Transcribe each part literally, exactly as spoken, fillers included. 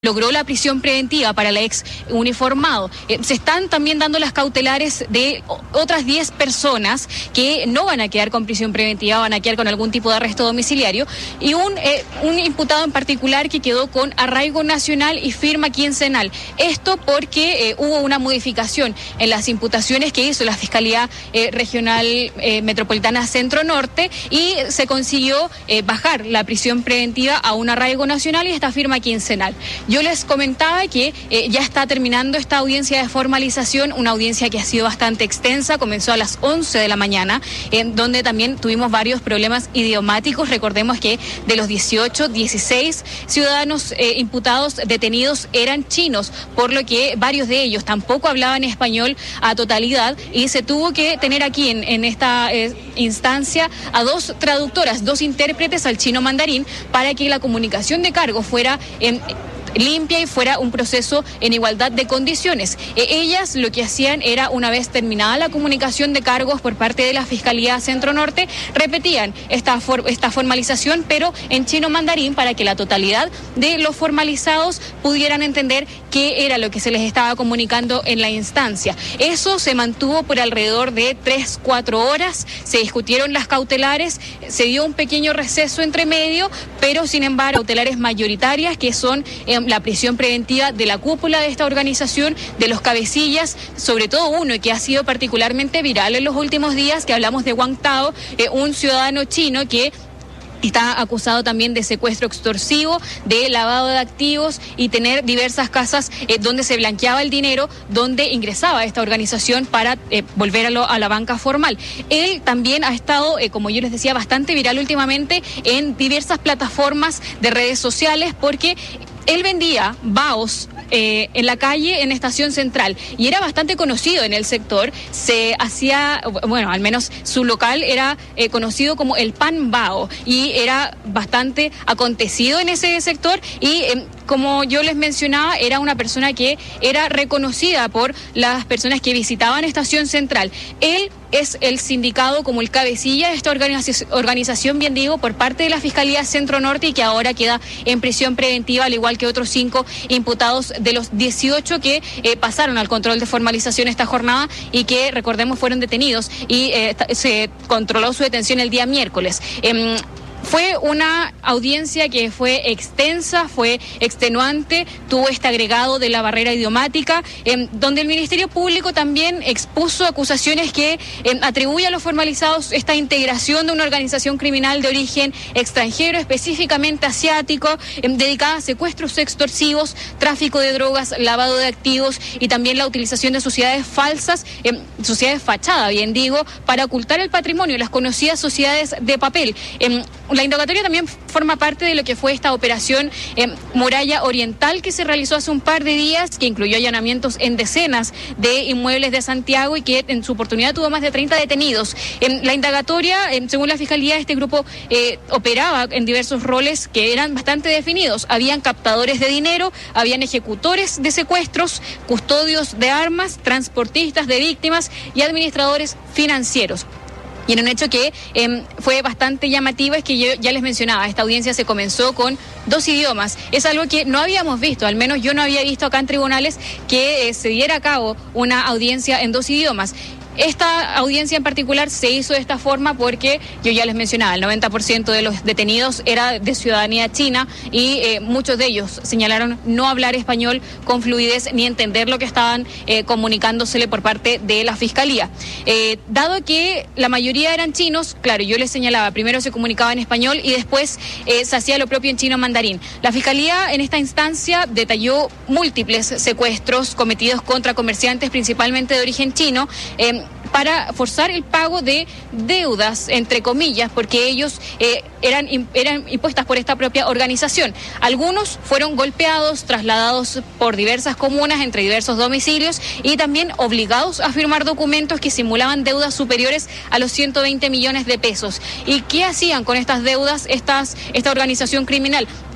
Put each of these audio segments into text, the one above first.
logró la prisión preventiva para el ex uniformado. Eh, se están también dando las cautelares de otras diez personas que no van a quedar con prisión preventiva, van a quedar con algún tipo de arresto domiciliario, y un, eh, un imputado en particular que quedó con arraigo nacional y firma quincenal. Esto porque eh, hubo una modificación en las imputaciones que hizo la Fiscalía eh, Regional eh, Metropolitana Centro Norte, y se consiguió eh, bajar la prisión preventiva a un arraigo nacional y esta firma quincenal. Yo les comentaba que eh, ya está terminando esta audiencia de formalización, una audiencia que ha sido bastante extensa, comenzó a las once de la mañana, en donde también tuvimos varios problemas idiomáticos. Recordemos que de los dieciocho, dieciséis ciudadanos eh, imputados detenidos eran chinos, por lo que varios de ellos tampoco hablaban español a totalidad, y se tuvo que tener aquí en, en esta eh, instancia a dos traductoras, dos intérpretes al chino mandarín, para que la comunicación de cargo fuera en limpia y fuera un proceso en igualdad de condiciones. Eh, ellas lo que hacían era, una vez terminada la comunicación de cargos por parte de la Fiscalía Centro Norte, repetían esta, for esta formalización, pero en chino mandarín, para que la totalidad de los formalizados pudieran entender qué era lo que se les estaba comunicando en la instancia. Eso se mantuvo por alrededor de tres, cuatro horas, se discutieron las cautelares, se dio un pequeño receso entre medio, pero sin embargo, cautelares mayoritarias, que son eh, la prisión preventiva de la cúpula de esta organización, de los cabecillas, sobre todo uno que ha sido particularmente viral en los últimos días, que hablamos de Wang Tao, eh, un ciudadano chino que está acusado también de secuestro extorsivo, de lavado de activos y tener diversas casas eh, donde se blanqueaba el dinero, donde ingresaba esta organización para eh, volver a, lo, a la banca formal. Él también ha estado, eh, como yo les decía, bastante viral últimamente en diversas plataformas de redes sociales, porque él vendía baos eh, en la calle, en Estación Central, y era bastante conocido en el sector. Se hacía, bueno, al menos su local era eh, conocido como el Pan Bao, y era bastante acontecido en ese sector, y eh, como yo les mencionaba, era una persona que era reconocida por las personas que visitaban Estación Central. Él es el sindicado como el cabecilla de esta organización, organización, bien digo, por parte de la Fiscalía Centro Norte, y que ahora queda en prisión preventiva, al igual que otros cinco imputados de los dieciocho que eh, pasaron al control de formalización esta jornada y que, recordemos, fueron detenidos, y eh, se controló su detención el día miércoles. Eh, Fue una audiencia que fue extensa, fue extenuante, tuvo este agregado de la barrera idiomática, eh, donde el Ministerio Público también expuso acusaciones que eh, atribuye a los formalizados esta integración de una organización criminal de origen extranjero, específicamente asiático, eh, dedicada a secuestros extorsivos, tráfico de drogas, lavado de activos y también la utilización de sociedades falsas, eh, sociedades fachada, bien digo, para ocultar el patrimonio, las conocidas sociedades de papel. Eh, La indagatoria también forma parte de lo que fue esta operación eh, Muralla Oriental, que se realizó hace un par de días, que incluyó allanamientos en decenas de inmuebles de Santiago y que en su oportunidad tuvo más de treinta detenidos. En la indagatoria, eh, según la Fiscalía, este grupo eh, operaba en diversos roles que eran bastante definidos. Habían captadores de dinero, habían ejecutores de secuestros, custodios de armas, transportistas de víctimas y administradores financieros. Y en un hecho que eh, fue bastante llamativo es que yo ya les mencionaba, esta audiencia se comenzó con dos idiomas. Es algo que no habíamos visto, al menos yo no había visto acá en tribunales que eh, se diera a cabo una audiencia en dos idiomas. Esta audiencia en particular se hizo de esta forma porque, yo ya les mencionaba, el noventa por ciento de los detenidos era de ciudadanía china, y eh, muchos de ellos señalaron no hablar español con fluidez ni entender lo que estaban eh, comunicándosele por parte de la Fiscalía. Eh, dado que la mayoría eran chinos, claro, yo les señalaba, primero se comunicaba en español y después eh, se hacía lo propio en chino mandarín. La Fiscalía en esta instancia detalló múltiples secuestros cometidos contra comerciantes, principalmente de origen chino, eh, para forzar el pago de deudas, entre comillas, porque ellos eh, eran, eran impuestas por esta propia organización. Algunos fueron golpeados, trasladados por diversas comunas, entre diversos domicilios, y también obligados a firmar documentos que simulaban deudas superiores a los ciento veinte millones de pesos. ¿Y qué hacían con estas deudas estas, esta organización criminal?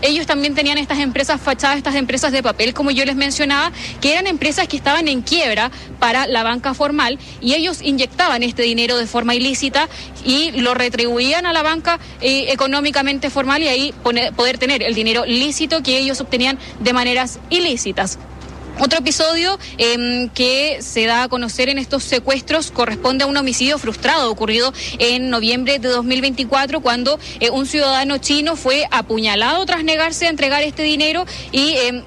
ellos también tenían estas empresas fachadas, estas empresas de papel, como yo les mencionaba, que eran empresas que estaban en quiebra para la banca formal, y ellos inyectaban este dinero de forma ilícita y lo retribuían a la banca eh, económicamente formal, y ahí poner, poder tener el dinero lícito que ellos obtenían de maneras ilícitas. Otro episodio eh, que se da a conocer en estos secuestros corresponde a un homicidio frustrado ocurrido en noviembre de dos mil veinticuatro, cuando eh, un ciudadano chino fue apuñalado tras negarse a entregar este dinero y eh,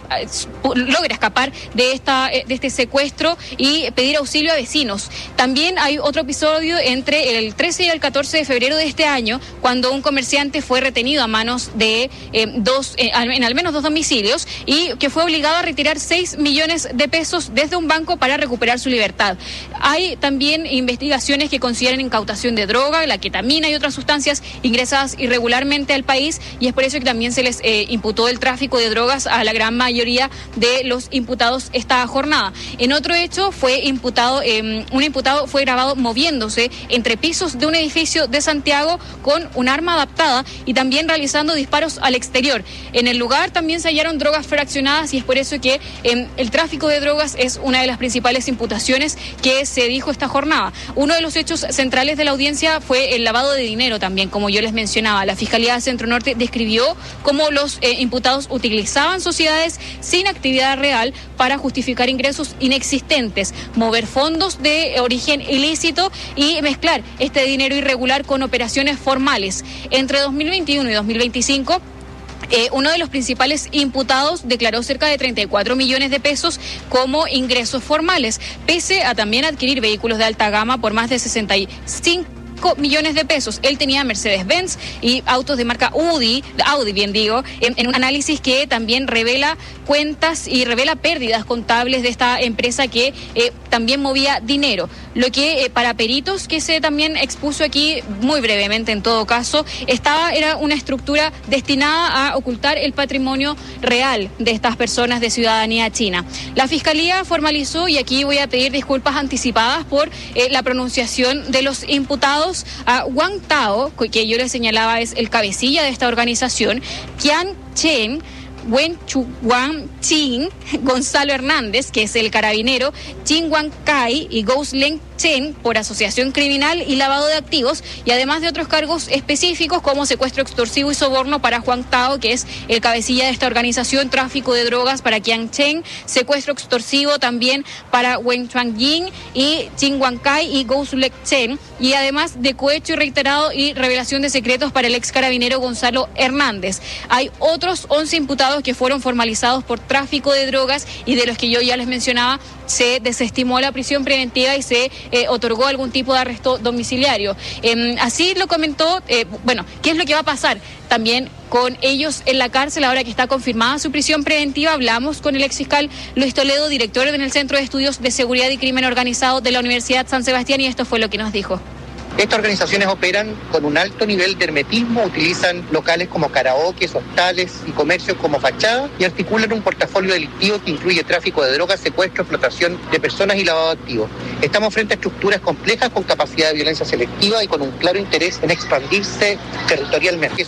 logra escapar de esta de este secuestro y pedir auxilio a vecinos. También hay otro episodio entre el trece y el catorce de febrero de este año, cuando un comerciante fue retenido a manos de eh, dos eh, en al menos dos domicilios, y que fue obligado a retirar seis millones de pesos desde un banco para recuperar su libertad. Hay también investigaciones que consideran incautación de droga, la ketamina y otras sustancias ingresadas irregularmente al país, y es por eso que también se les eh, imputó el tráfico de drogas a la gran mayoría de los imputados esta jornada. En otro hecho fue imputado, eh, un imputado fue grabado moviéndose entre pisos de un edificio de Santiago con un arma adaptada y también realizando disparos al exterior. En el lugar también se hallaron drogas fraccionadas, y es por eso que eh, el tráfico de drogas es una de las principales imputaciones que se dijo esta jornada. Uno de los hechos centrales de la audiencia fue el lavado de dinero también, como yo les mencionaba. La Fiscalía de Centro Norte describió cómo los eh, imputados utilizaban sociedades sin actividad real para justificar ingresos inexistentes, mover fondos de origen ilícito y mezclar este dinero irregular con operaciones formales. Entre dos mil veintiuno y dos mil veinticinco, Eh, uno de los principales imputados declaró cerca de treinta y cuatro millones de pesos como ingresos formales, pese a también adquirir vehículos de alta gama por más de sesenta y cinco millones de pesos. Él tenía Mercedes-Benz y autos de marca Audi, Audi bien digo, en, en un análisis que también revela cuentas y revela pérdidas contables de esta empresa que eh, también movía dinero. Lo que eh, para peritos que se también expuso aquí muy brevemente en todo caso, estaba era una estructura destinada a ocultar el patrimonio real de estas personas de ciudadanía china. La Fiscalía formalizó, y aquí voy a pedir disculpas anticipadas por eh, la pronunciación de los imputados, a Wang Tao, que yo les señalaba es el cabecilla de esta organización, Qian Chen, Wen Chu Wang Chin, Gonzalo Hernández, que es el carabinero, Jin Wang Kai y Gous Leng Chen por asociación criminal y lavado de activos, y además de otros cargos específicos como secuestro extorsivo y soborno para Juan Tao, que es el cabecilla de esta organización, tráfico de drogas para Qian Chen, secuestro extorsivo también para Wen Chuanjin y Jin Wang Kai y Gous Leng Chen, y además de cohecho y reiterado y revelación de secretos para el ex carabinero Gonzalo Hernández. Hay otros once imputados que fueron formalizados por tráfico de drogas, y de los que yo ya les mencionaba, se desestimó la prisión preventiva y se eh, otorgó algún tipo de arresto domiciliario. Eh, así lo comentó, eh, bueno, ¿qué es lo que va a pasar también con ellos en la cárcel ahora que está confirmada su prisión preventiva? Hablamos con el exfiscal Luis Toledo, director en el Centro de Estudios de Seguridad y Crimen Organizado de la Universidad San Sebastián, y esto fue lo que nos dijo. Estas organizaciones operan con un alto nivel de hermetismo, utilizan locales como karaokes, hostales y comercios como fachada, y articulan un portafolio delictivo que incluye tráfico de drogas, secuestro, explotación de personas y lavado de activos. Estamos frente a estructuras complejas con capacidad de violencia selectiva y con un claro interés en expandirse territorialmente.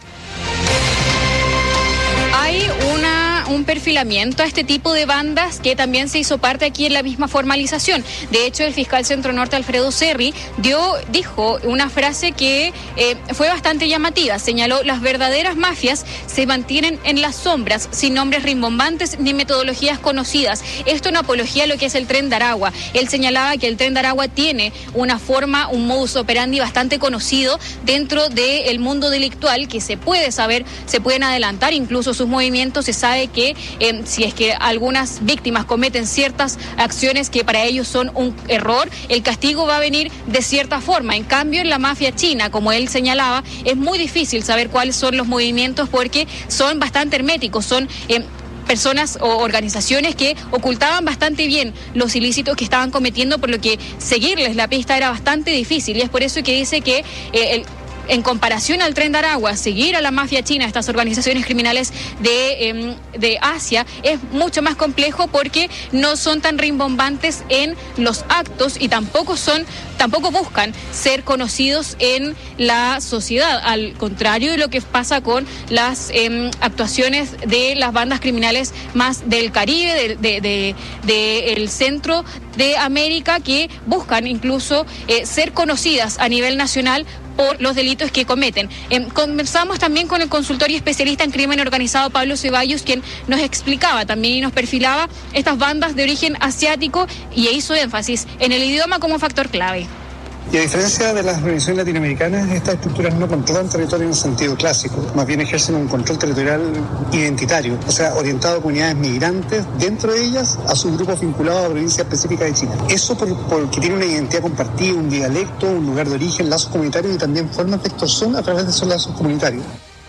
Hay una, un perfilamiento a este tipo de bandas que también se hizo parte aquí en la misma formalización. De hecho, el fiscal Centro Norte, Alfredo Cerri, dio, dijo una frase que eh, fue bastante llamativa. Señaló: las verdaderas mafias se mantienen en las sombras, sin nombres rimbombantes ni metodologías conocidas. Esto en apología a lo que es el Tren de Aragua. Él señalaba que el Tren de Aragua tiene una forma, un modus operandi bastante conocido dentro del mundo delictual, que se puede saber, se pueden adelantar incluso sus movimientos. Se sabe que eh, si es que algunas víctimas cometen ciertas acciones que para ellos son un error, el castigo va a venir de cierta forma. En cambio, en la mafia china, como él señalaba, es muy difícil saber cuáles son los movimientos porque son bastante herméticos, son eh, personas o organizaciones que ocultaban bastante bien los ilícitos que estaban cometiendo, por lo que seguirles la pista era bastante difícil, y es por eso que dice que eh, el en comparación al Tren de Aragua, seguir a la mafia china, estas organizaciones criminales de, eh, de Asia, es mucho más complejo porque no son tan rimbombantes en los actos y tampoco son, tampoco buscan ser conocidos en la sociedad, al contrario de lo que pasa con las eh, actuaciones de las bandas criminales más del Caribe, de, de, de, de el centro de América, que buscan incluso eh, ser conocidas a nivel nacional por los delitos que cometen. Eh, conversamos también con el consultor y especialista en crimen organizado Pablo Ceballos, quien nos explicaba también y nos perfilaba estas bandas de origen asiático y hizo énfasis en el idioma como factor clave. Y a diferencia de las organizaciones latinoamericanas, estas estructuras no controlan territorio en sentido clásico, más bien ejercen un control territorial identitario, o sea, orientado a comunidades migrantes, dentro de ellas a sus grupos vinculados a provincias específicas de China. Eso por, porque tiene una identidad compartida, un dialecto, un lugar de origen, lazos comunitarios y también formas de extorsión a través de esos lazos comunitarios.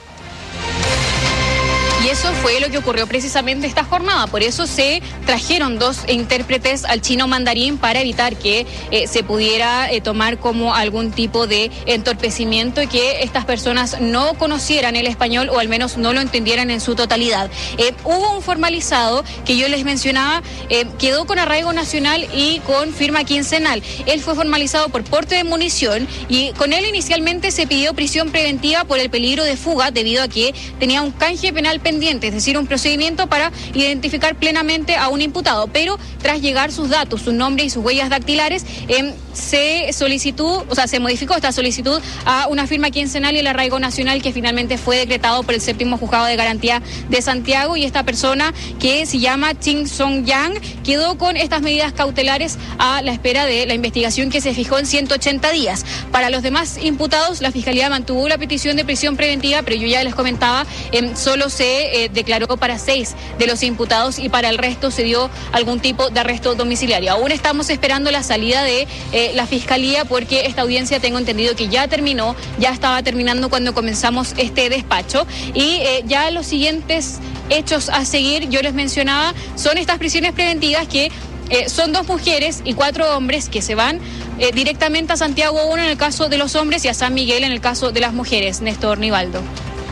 Y eso fue lo que ocurrió precisamente esta jornada. Por eso se trajeron dos intérpretes al chino mandarín para evitar que eh, se pudiera eh, tomar como algún tipo de entorpecimiento y que estas personas no conocieran el español o al menos no lo entendieran en su totalidad. Eh, hubo un formalizado que yo les mencionaba, eh, quedó con arraigo nacional y con firma quincenal. Él fue formalizado por porte de munición y con él inicialmente se pidió prisión preventiva por el peligro de fuga debido a que tenía un canje penal pendiente, es decir, un procedimiento para identificar plenamente a un imputado, pero tras llegar sus datos, su nombre y sus huellas dactilares, eh, se solicitó, o sea, se modificó esta solicitud a una firma quincenal y el arraigo nacional que finalmente fue decretado por el séptimo juzgado de garantía de Santiago, y esta persona, que se llama Ching Song Yang, quedó con estas medidas cautelares a la espera de la investigación que se fijó en ciento ochenta días. Para los demás imputados, la Fiscalía mantuvo la petición de prisión preventiva, pero yo ya les comentaba, eh, solo se Eh, declaró para seis de los imputados y para el resto se dio algún tipo de arresto domiciliario. Aún estamos esperando la salida de eh, la Fiscalía porque esta audiencia, tengo entendido que ya terminó, ya estaba terminando cuando comenzamos este despacho, y eh, ya los siguientes hechos a seguir, yo les mencionaba, son estas prisiones preventivas que eh, son dos mujeres y cuatro hombres que se van eh, directamente a Santiago uno en el caso de los hombres y a San Miguel en el caso de las mujeres. Néstor Nivaldo.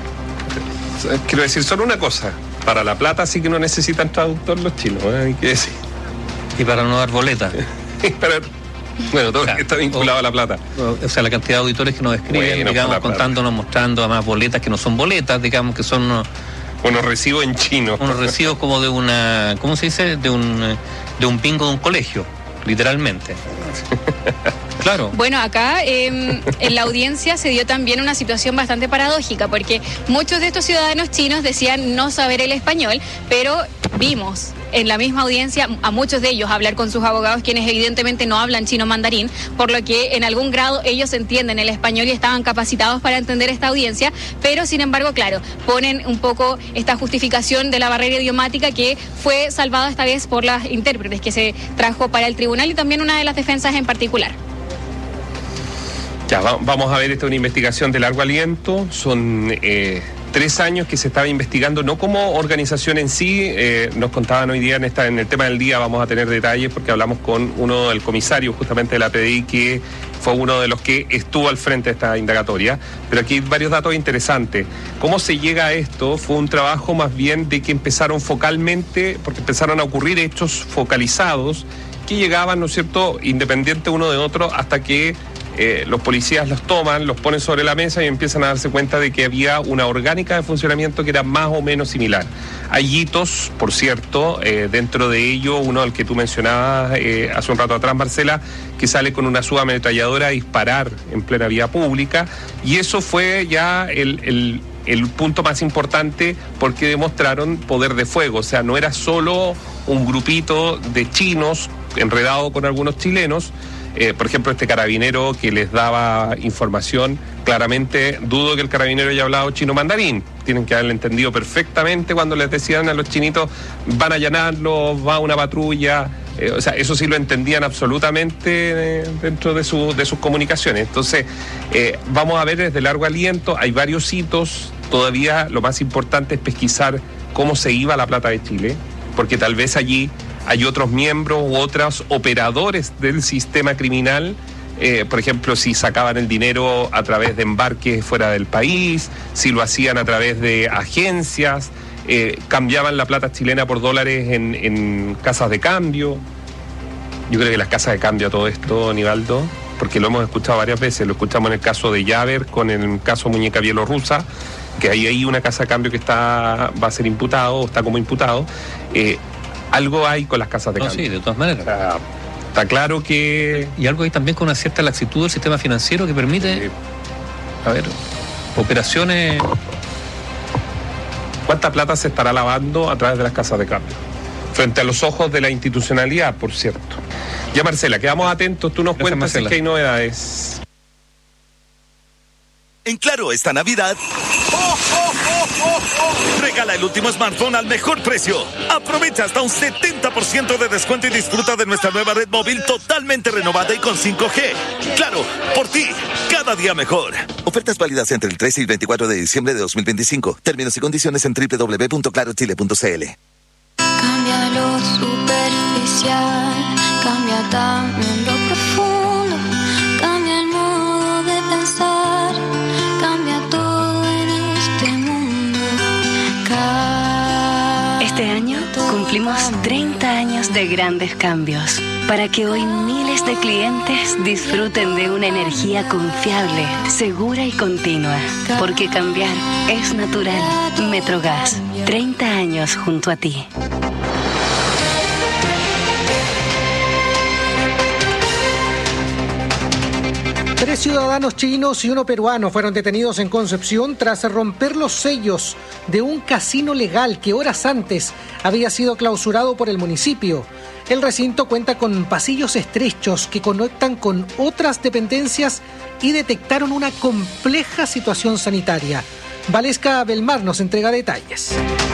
Quiero decir solo una cosa, para La Plata sí que no necesitan traductor los chinos, ¿eh? Hay que decir. Y para no dar boleta. Para, bueno, todo, o sea, está vinculado o, a La Plata. O sea, la cantidad de auditores que nos escriben, bueno, digamos, contándonos, mostrando además boletas que no son boletas, digamos que son unos, unos recibos en chino. Unos recibos como de una, ¿cómo se dice? De un, de un bingo de un colegio, literalmente. Claro. Bueno, acá eh, en la audiencia se dio también una situación bastante paradójica, porque muchos de estos ciudadanos chinos decían no saber el español, pero vimos en la misma audiencia a muchos de ellos hablar con sus abogados, quienes evidentemente no hablan chino mandarín, por lo que en algún grado ellos entienden el español y estaban capacitados para entender esta audiencia, pero sin embargo, claro, ponen un poco esta justificación de la barrera idiomática que fue salvada esta vez por las intérpretes que se trajo para el tribunal y también una de las defensas en particular. Ya, va, vamos a ver, esta es una investigación de largo aliento, son eh, tres años que se estaba investigando, no como organización en sí, eh, nos contaban hoy día en, esta, en el tema del día, vamos a tener detalles porque hablamos con uno del comisario justamente de la P D I, que fue uno de los que estuvo al frente de esta indagatoria, pero aquí hay varios datos interesantes. ¿Cómo se llega a esto? Fue un trabajo más bien de que empezaron focalmente, porque empezaron a ocurrir hechos focalizados que llegaban, ¿no es cierto?, independiente uno de otro, hasta que Eh, los policías los toman, los ponen sobre la mesa y empiezan a darse cuenta de que había una orgánica de funcionamiento que era más o menos similar. Hay hitos, por cierto, eh, dentro de ello, uno al que tú mencionabas eh, hace un rato atrás, Marcela, que sale con una subametralladora a disparar en plena vía pública, y eso fue ya el, el, el punto más importante porque demostraron poder de fuego, o sea, no era solo un grupito de chinos enredado con algunos chilenos. Eh, por ejemplo, este carabinero que les daba información, claramente dudo que el carabinero haya hablado chino mandarín. Tienen que haberle entendido perfectamente cuando les decían a los chinitos, van a allanarlos, va una patrulla. Eh, o sea, eso sí lo entendían absolutamente eh, dentro de, su, de sus comunicaciones. Entonces, eh, vamos a ver desde largo aliento, hay varios hitos. Todavía lo más importante es pesquisar cómo se iba la plata de Chile, porque tal vez allí hay otros miembros u otros operadores del sistema criminal eh, por ejemplo, si sacaban el dinero a través de embarques fuera del país, si lo hacían a través de agencias, eh, cambiaban la plata chilena por dólares en, en casas de cambio. Yo creo que las casas de cambio a todo esto, Nivaldo, porque lo hemos escuchado varias veces, lo escuchamos en el caso de Yaver, con el caso Muñeca Bielorrusa, que hay ahí una casa de cambio que está va a ser imputado, o está como imputado. Eh, algo hay con las casas de no, cambio. Sí, de todas maneras. O sea, está claro que... Y algo hay también con una cierta laxitud del sistema financiero que permite, eh, a ver, operaciones... ¿Cuánta plata se estará lavando a través de las casas de cambio? Frente a los ojos de la institucionalidad, por cierto. Ya, Marcela, quedamos atentos, tú nos Gracias, cuentas si Marcela. es que hay novedades. En Claro, esta Navidad, ¡oh, oh, oh, oh, oh! Regala el último smartphone al mejor precio. Aprovecha hasta un setenta por ciento de descuento y disfruta de nuestra nueva red móvil totalmente renovada y con cinco G. Claro, por ti, cada día mejor. Ofertas válidas entre el trece y el veinticuatro de diciembre de dos mil veinticinco. Términos y condiciones en doble u doble u doble u punto claro chile punto c l. Cambia lo superficial, cambia también lo profundo, cambia el modo de pensar, cambia todo en este mundo. Cambia Este año cumplimos treinta años de grandes cambios, para que hoy miles de clientes disfruten de una energía confiable, segura y continua, porque cambiar es natural. Metrogas, treinta años junto a ti. Tres ciudadanos chinos y uno peruano fueron detenidos en Concepción tras romper los sellos de un casino legal que horas antes había sido clausurado por el municipio. El recinto cuenta con pasillos estrechos que conectan con otras dependencias y detectaron una compleja situación sanitaria. Valesca Belmar nos entrega detalles.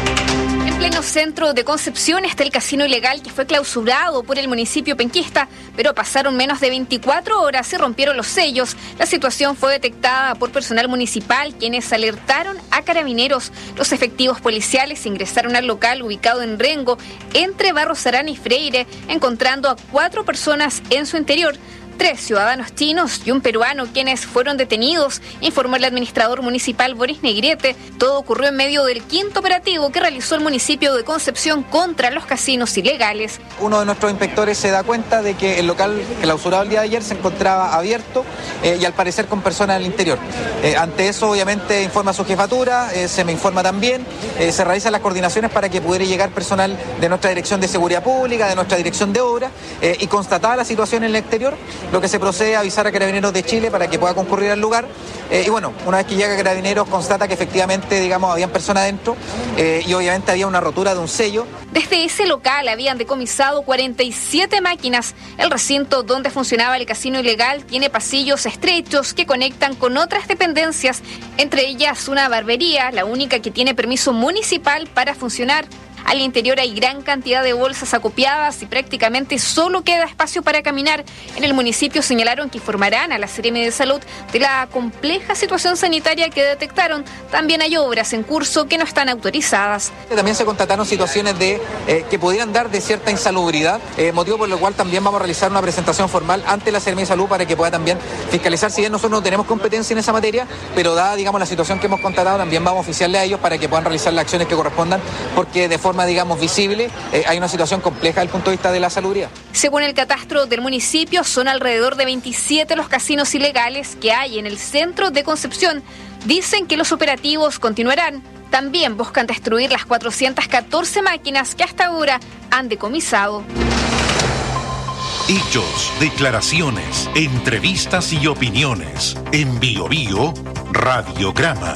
En pleno centro de Concepción está el casino ilegal que fue clausurado por el municipio penquista, pero pasaron menos de veinticuatro horas y rompieron los sellos. La situación fue detectada por personal municipal, quienes alertaron a carabineros. Los efectivos policiales ingresaron al local ubicado en Rengo, entre Barros Arana y Freire, encontrando a cuatro personas en su interior. Tres ciudadanos chinos y un peruano quienes fueron detenidos, informó el administrador municipal Boris Negrete. Todo ocurrió en medio del quinto operativo que realizó el municipio de Concepción contra los casinos ilegales. Uno de nuestros inspectores se da cuenta de que el local clausurado el día de ayer se encontraba abierto eh, y al parecer con personas al interior. Eh, ante eso obviamente informa a su jefatura, eh, se me informa también, eh, se realizan las coordinaciones para que pudiera llegar personal de nuestra Dirección de Seguridad Pública, de nuestra Dirección de Obras eh, y constatada la situación en el exterior, lo que se procede a avisar a Carabineros de Chile para que pueda concurrir al lugar. Eh, y bueno, una vez que llega Carabineros constata que efectivamente, digamos, habían personas adentro eh, y obviamente había una rotura de un sello. Desde ese local habían decomisado cuarenta y siete máquinas. El recinto donde funcionaba el casino ilegal tiene pasillos estrechos que conectan con otras dependencias, entre ellas una barbería, la única que tiene permiso municipal para funcionar. Al interior hay gran cantidad de bolsas acopiadas y prácticamente solo queda espacio para caminar. En el municipio señalaron que informarán a la Seremi de Salud de la compleja situación sanitaria que detectaron. También hay obras en curso que no están autorizadas. También se constataron situaciones de eh, que pudieran dar de cierta insalubridad, eh, motivo por el cual también vamos a realizar una presentación formal ante la Seremi de Salud para que pueda también fiscalizar. Si bien nosotros no tenemos competencia en esa materia, pero dada, digamos, la situación que hemos constatado, también vamos a oficiarle a ellos para que puedan realizar las acciones que correspondan, porque de forma digamos visible, eh, hay una situación compleja desde el punto de vista de la salubridad. Según el catastro del municipio, son alrededor de veintisiete los casinos ilegales que hay en el centro de Concepción. Dicen que los operativos continuarán. También buscan destruir las cuatrocientas catorce máquinas que hasta ahora han decomisado. Hechos, declaraciones, entrevistas y opiniones. En Bio Bio, Radiograma.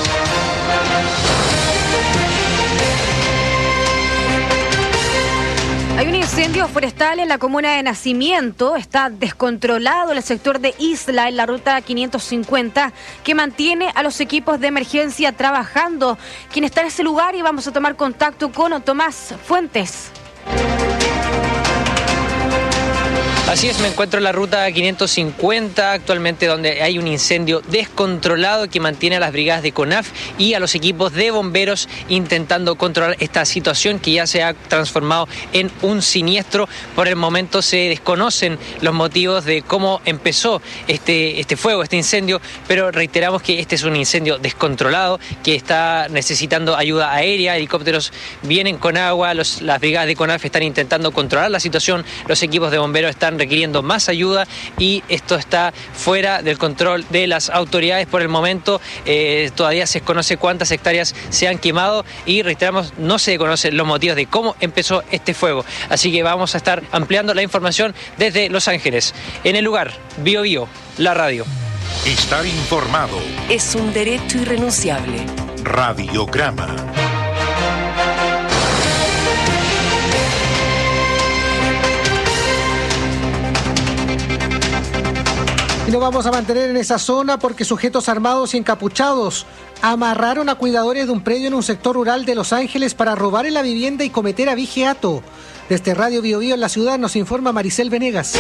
Hay un incendio forestal en la comuna de Nacimiento. Está descontrolado el sector de Isla en la ruta quinientos cincuenta que mantiene a los equipos de emergencia trabajando. Quien está en ese lugar, y vamos a tomar contacto con Tomás Fuentes. Así es, me encuentro en la ruta quinientos cincuenta, actualmente donde hay un incendio descontrolado que mantiene a las brigadas de CONAF y a los equipos de bomberos intentando controlar esta situación que ya se ha transformado en un siniestro. Por el momento se desconocen los motivos de cómo empezó este, este fuego, este incendio, pero reiteramos que este es un incendio descontrolado que está necesitando ayuda aérea, helicópteros vienen con agua, los, las brigadas de CONAF están intentando controlar la situación, los equipos de bomberos están requiriendo más ayuda y esto está fuera del control de las autoridades por el momento. Eh, todavía se desconoce cuántas hectáreas se han quemado y reiteramos, no se conocen los motivos de cómo empezó este fuego. Así que vamos a estar ampliando la información desde Los Ángeles. En el lugar, Bio Bio, la radio. Estar informado es un derecho irrenunciable. Radiograma. Y nos vamos a mantener en esa zona porque sujetos armados y encapuchados amarraron a cuidadores de un predio en un sector rural de Los Ángeles para robar en la vivienda y cometer abigeato. Desde Radio Bio Bio en la ciudad nos informa Maricel Venegas.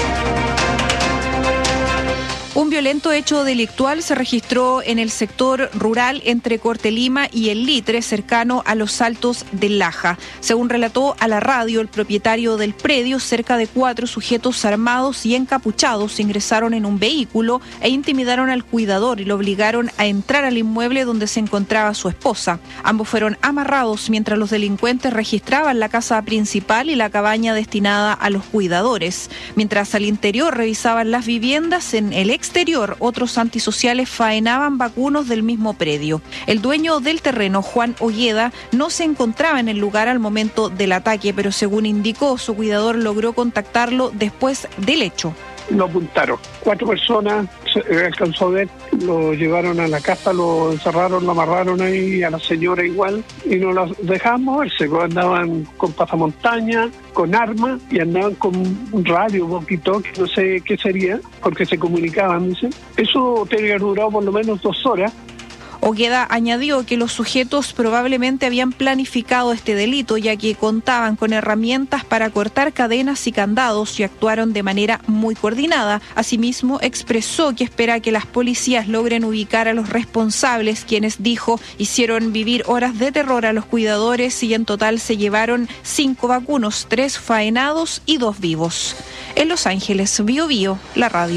Un violento hecho delictual se registró en el sector rural entre Cortelima y El Litre, cercano a los Altos del Laja. Según relató a la radio el propietario del predio, cerca de cuatro sujetos armados y encapuchados ingresaron en un vehículo e intimidaron al cuidador y lo obligaron a entrar al inmueble donde se encontraba su esposa. Ambos fueron amarrados mientras los delincuentes registraban la casa principal y la cabaña destinada a los cuidadores. Mientras al interior revisaban las viviendas, en el exterior, otros antisociales faenaban vacunos del mismo predio. El dueño del terreno, Juan Olleda, no se encontraba en el lugar al momento del ataque, pero según indicó, su cuidador logró contactarlo después del hecho. Lo apuntaron. Cuatro personas se alcanzó a ver, lo llevaron a la casa, lo encerraron, lo amarraron ahí, a la señora igual, y no los dejaban moverse. Andaban con pasamontaña, con armas, y andaban con un radio, un poquito, que no sé qué sería, porque se comunicaban, dicen. Eso tenía que haber durado por lo menos dos horas. Ogueda añadió que los sujetos probablemente habían planificado este delito, ya que contaban con herramientas para cortar cadenas y candados y actuaron de manera muy coordinada. Asimismo, expresó que espera que las policías logren ubicar a los responsables, quienes, dijo, hicieron vivir horas de terror a los cuidadores y en total se llevaron cinco vacunos, tres faenados y dos vivos. En Los Ángeles, Bio Bio, la radio.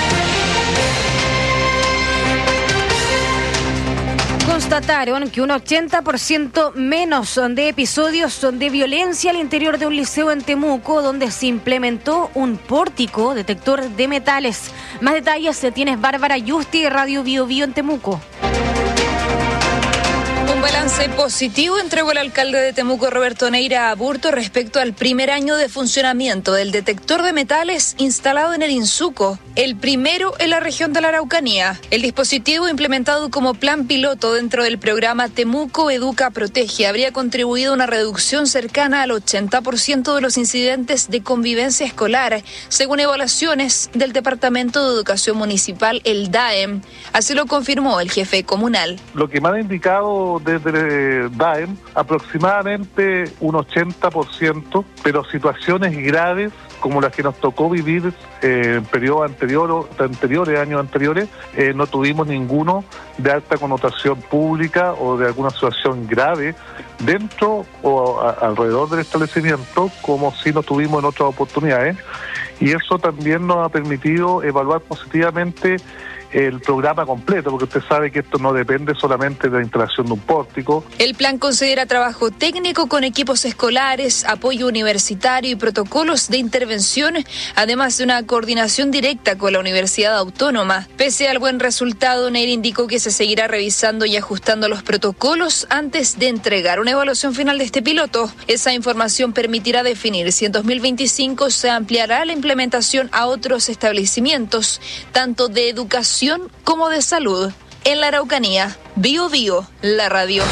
Constataron que un ochenta por ciento menos de episodios de violencia al interior de un liceo en Temuco, donde se implementó un pórtico detector de metales. Más detalles tienes Bárbara Yusti de Radio Bio Bio en Temuco. Un balance positivo entregó el alcalde de Temuco, Roberto Neira Aburto, respecto al primer año de funcionamiento del detector de metales instalado en el Insuco, el primero en la región de la Araucanía. El dispositivo, implementado como plan piloto dentro del programa Temuco Educa Protege, habría contribuido a una reducción cercana al ochenta por ciento de los incidentes de convivencia escolar, según evaluaciones del Departamento de Educación Municipal, el D A E M. Así lo confirmó el jefe comunal. Lo que me han indicado desde D A E M, aproximadamente un ochenta por ciento, pero situaciones graves como las que nos tocó vivir eh, en periodos anteriores, anteriores, años anteriores, eh, no tuvimos ninguno de alta connotación pública o de alguna situación grave dentro o a, alrededor del establecimiento, como sí lo tuvimos en otras oportunidades, y eso también nos ha permitido evaluar positivamente el programa completo, porque usted sabe que esto no depende solamente de la instalación de un pórtico. El plan considera trabajo técnico con equipos escolares, apoyo universitario y protocolos de intervención, además de una coordinación directa con la Universidad Autónoma. Pese al buen resultado, Neira indicó que se seguirá revisando y ajustando los protocolos antes de entregar una evaluación final de este piloto. Esa información permitirá definir si en dos mil veinticinco se ampliará la implementación a otros establecimientos, tanto de educación como de salud. En la Araucanía, Bio Bio, la radio.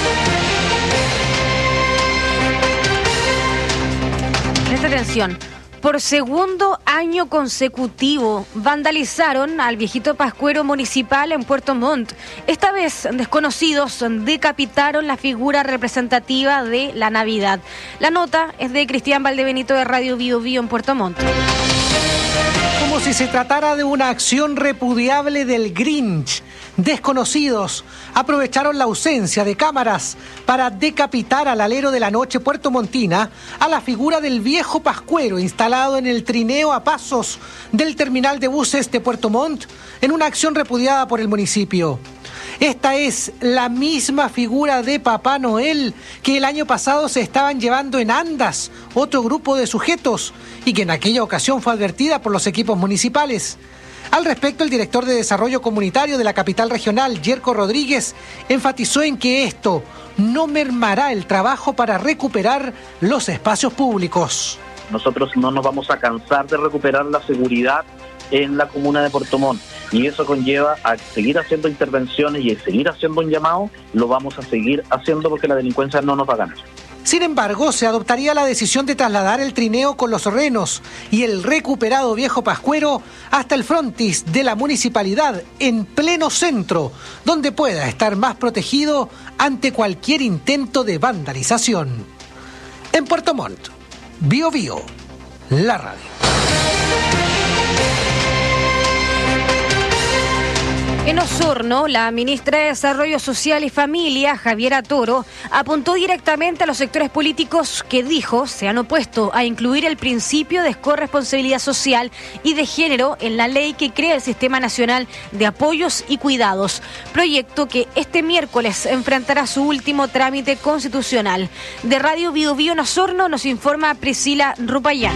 Presta atención. Por segundo año consecutivo vandalizaron al viejito pascuero municipal en Puerto Montt. Esta vez desconocidos decapitaron la figura representativa de la Navidad. La nota es de Cristian Valdebenito de Radio Bio Bio en Puerto Montt. Como si se tratara de una acción repudiable del Grinch, desconocidos aprovecharon la ausencia de cámaras para decapitar al alero de la noche puertomontina a la figura del viejo pascuero instalado en el trineo a pasos del terminal de buses de Puerto Montt en una acción repudiada por el municipio. Esta es la misma figura de Papá Noel que el año pasado se estaban llevando en andas otro grupo de sujetos y que en aquella ocasión fue advertida por los equipos municipales. Al respecto, el director de Desarrollo Comunitario de la capital regional, Yerko Rodríguez, enfatizó en que esto no mermará el trabajo para recuperar los espacios públicos. Nosotros no nos vamos a cansar de recuperar la seguridad en la comuna de Puerto Montt y eso conlleva a seguir haciendo intervenciones y a seguir haciendo un llamado. Lo vamos a seguir haciendo porque la delincuencia no nos va a ganar. Sin embargo, se adoptaría la decisión de trasladar el trineo con los renos y el recuperado viejo pascuero hasta el frontis de la municipalidad en pleno centro, donde pueda estar más protegido ante cualquier intento de vandalización. En Puerto Montt, Bio Bio, la radio. En Osorno, la ministra de Desarrollo Social y Familia, Javiera Toro, apuntó directamente a los sectores políticos que dijo se han opuesto a incluir el principio de corresponsabilidad social y de género en la ley que crea el Sistema Nacional de Apoyos y Cuidados, proyecto que este miércoles enfrentará su último trámite constitucional. De Radio Bio Bio en Osorno nos informa Priscila Rupayán.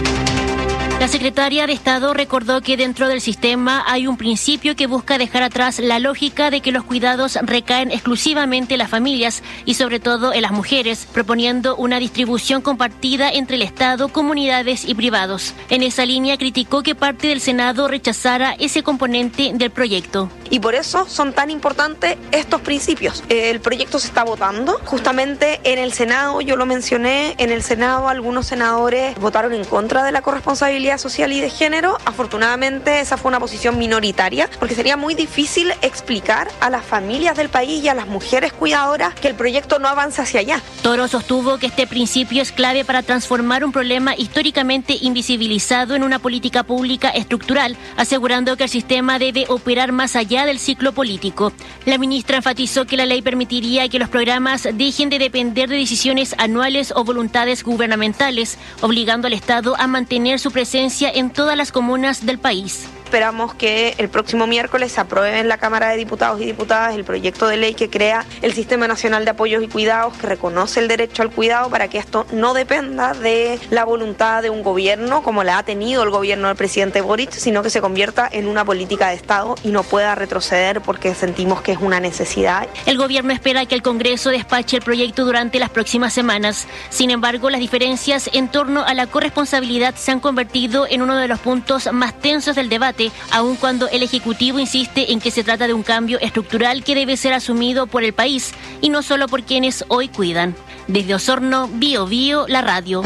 La secretaria de Estado recordó que dentro del sistema hay un principio que busca dejar atrás la lógica de que los cuidados recaen exclusivamente en las familias y sobre todo en las mujeres, proponiendo una distribución compartida entre el Estado, comunidades y privados. En esa línea criticó que parte del Senado rechazara ese componente del proyecto. Y por eso son tan importantes estos principios. El proyecto se está votando justamente en el Senado, yo lo mencioné, en el Senado algunos senadores votaron en contra de la corresponsabilidad social y de género. Afortunadamente esa fue una posición minoritaria porque sería muy difícil explicar a las familias del país y a las mujeres cuidadoras que el proyecto no avanza hacia allá. Toro sostuvo que este principio es clave para transformar un problema históricamente invisibilizado en una política pública estructural, asegurando que el sistema debe operar más allá del ciclo político. La ministra enfatizó que la ley permitiría que los programas dejen de depender de decisiones anuales o voluntades gubernamentales, obligando al Estado a mantener su presencia en todas las comunas del país. Esperamos que el próximo miércoles se apruebe en la Cámara de Diputados y Diputadas el proyecto de ley que crea el Sistema Nacional de Apoyos y Cuidados, que reconoce el derecho al cuidado para que esto no dependa de la voluntad de un gobierno, como la ha tenido el gobierno del presidente Boric, sino que se convierta en una política de Estado y no pueda retroceder porque sentimos que es una necesidad. El gobierno espera que el Congreso despache el proyecto durante las próximas semanas. Sin embargo, las diferencias en torno a la corresponsabilidad se han convertido en uno de los puntos más tensos del debate, aun cuando el Ejecutivo insiste en que se trata de un cambio estructural que debe ser asumido por el país y no solo por quienes hoy cuidan. Desde Osorno, Bio Bio, la radio.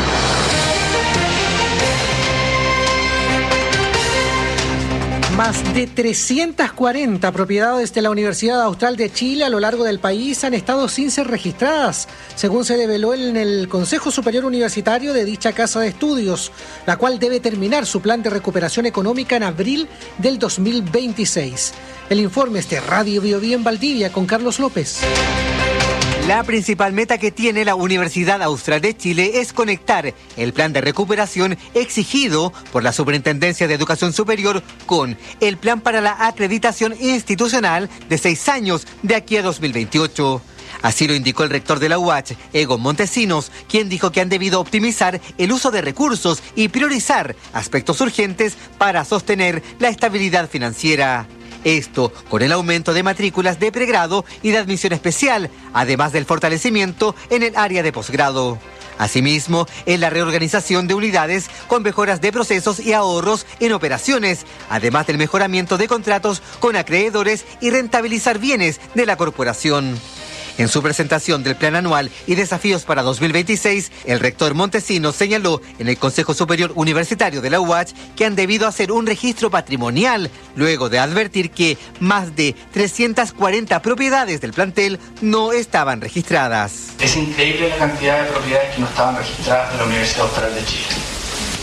Más de trescientas cuarenta propiedades de la Universidad Austral de Chile a lo largo del país han estado sin ser registradas, según se develó en el Consejo Superior Universitario de dicha casa de estudios, la cual debe terminar su plan de recuperación económica en abril del dos mil veintiséis. El informe es de Radio Bio Bio en Valdivia con Carlos López. La principal meta que tiene la Universidad Austral de Chile es conectar el plan de recuperación exigido por la Superintendencia de Educación Superior con el plan para la acreditación institucional de seis años de aquí a dos mil veintiocho. Así lo indicó el rector de la U H, Egon Montesinos, quien dijo que han debido optimizar el uso de recursos y priorizar aspectos urgentes para sostener la estabilidad financiera. Esto con el aumento de matrículas de pregrado y de admisión especial, además del fortalecimiento en el área de posgrado. Asimismo, en la reorganización de unidades con mejoras de procesos y ahorros en operaciones, además del mejoramiento de contratos con acreedores y rentabilizar bienes de la corporación. En su presentación del Plan Anual y Desafíos para dos mil veintiséis, el rector Montesinos señaló en el Consejo Superior Universitario de la U H que han debido hacer un registro patrimonial, luego de advertir que más de trescientas cuarenta propiedades del plantel no estaban registradas. Es increíble la cantidad de propiedades que no estaban registradas de la Universidad Austral de Chile.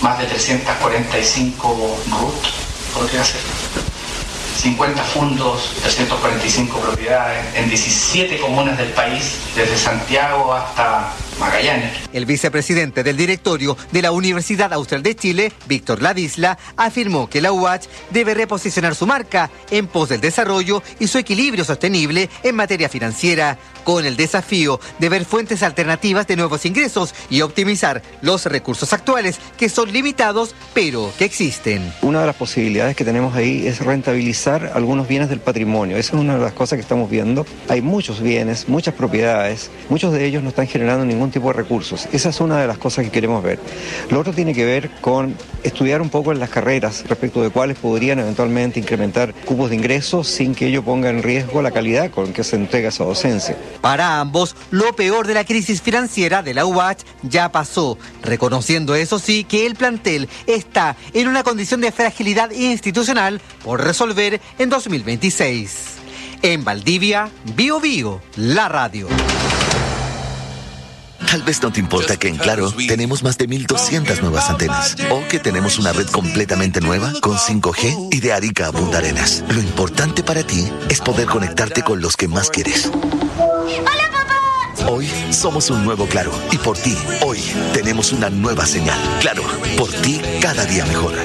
más de trescientas cuarenta y cinco R U T, podría ser, cincuenta fondos, trescientas cuarenta y cinco propiedades en diecisiete comunas del país, desde Santiago hasta Magallanes. El vicepresidente del directorio de la Universidad Austral de Chile, Víctor Ladisla, afirmó que la U A Ch debe reposicionar su marca en pos del desarrollo y su equilibrio sostenible en materia financiera, con el desafío de ver fuentes alternativas de nuevos ingresos y optimizar los recursos actuales, que son limitados, pero que existen. Una de las posibilidades que tenemos ahí es rentabilizar algunos bienes del patrimonio. Esa es una de las cosas que estamos viendo. Hay muchos bienes, muchas propiedades, muchos de ellos no están generando ningún tipo de recursos. Esa es una de las cosas que queremos ver. Lo otro tiene que ver con estudiar un poco en las carreras respecto de cuáles podrían eventualmente incrementar cupos de ingresos sin que ello ponga en riesgo la calidad con que se entrega esa docencia. Para ambos, lo peor de la crisis financiera de la U A Ch ya pasó, reconociendo eso sí que el plantel está en una condición de fragilidad institucional por resolver en dos mil veintiséis. En Valdivia, Bio Bio, la radio. Tal vez no te importa que en Claro tenemos más de mil doscientas nuevas antenas o que tenemos una red completamente nueva con cinco G y de Arica a Punta Arenas. Lo importante para ti es poder conectarte con los que más quieres. ¡Hola, papá! Hoy somos un nuevo Claro y por ti, hoy tenemos una nueva señal. Claro, por ti cada día mejor.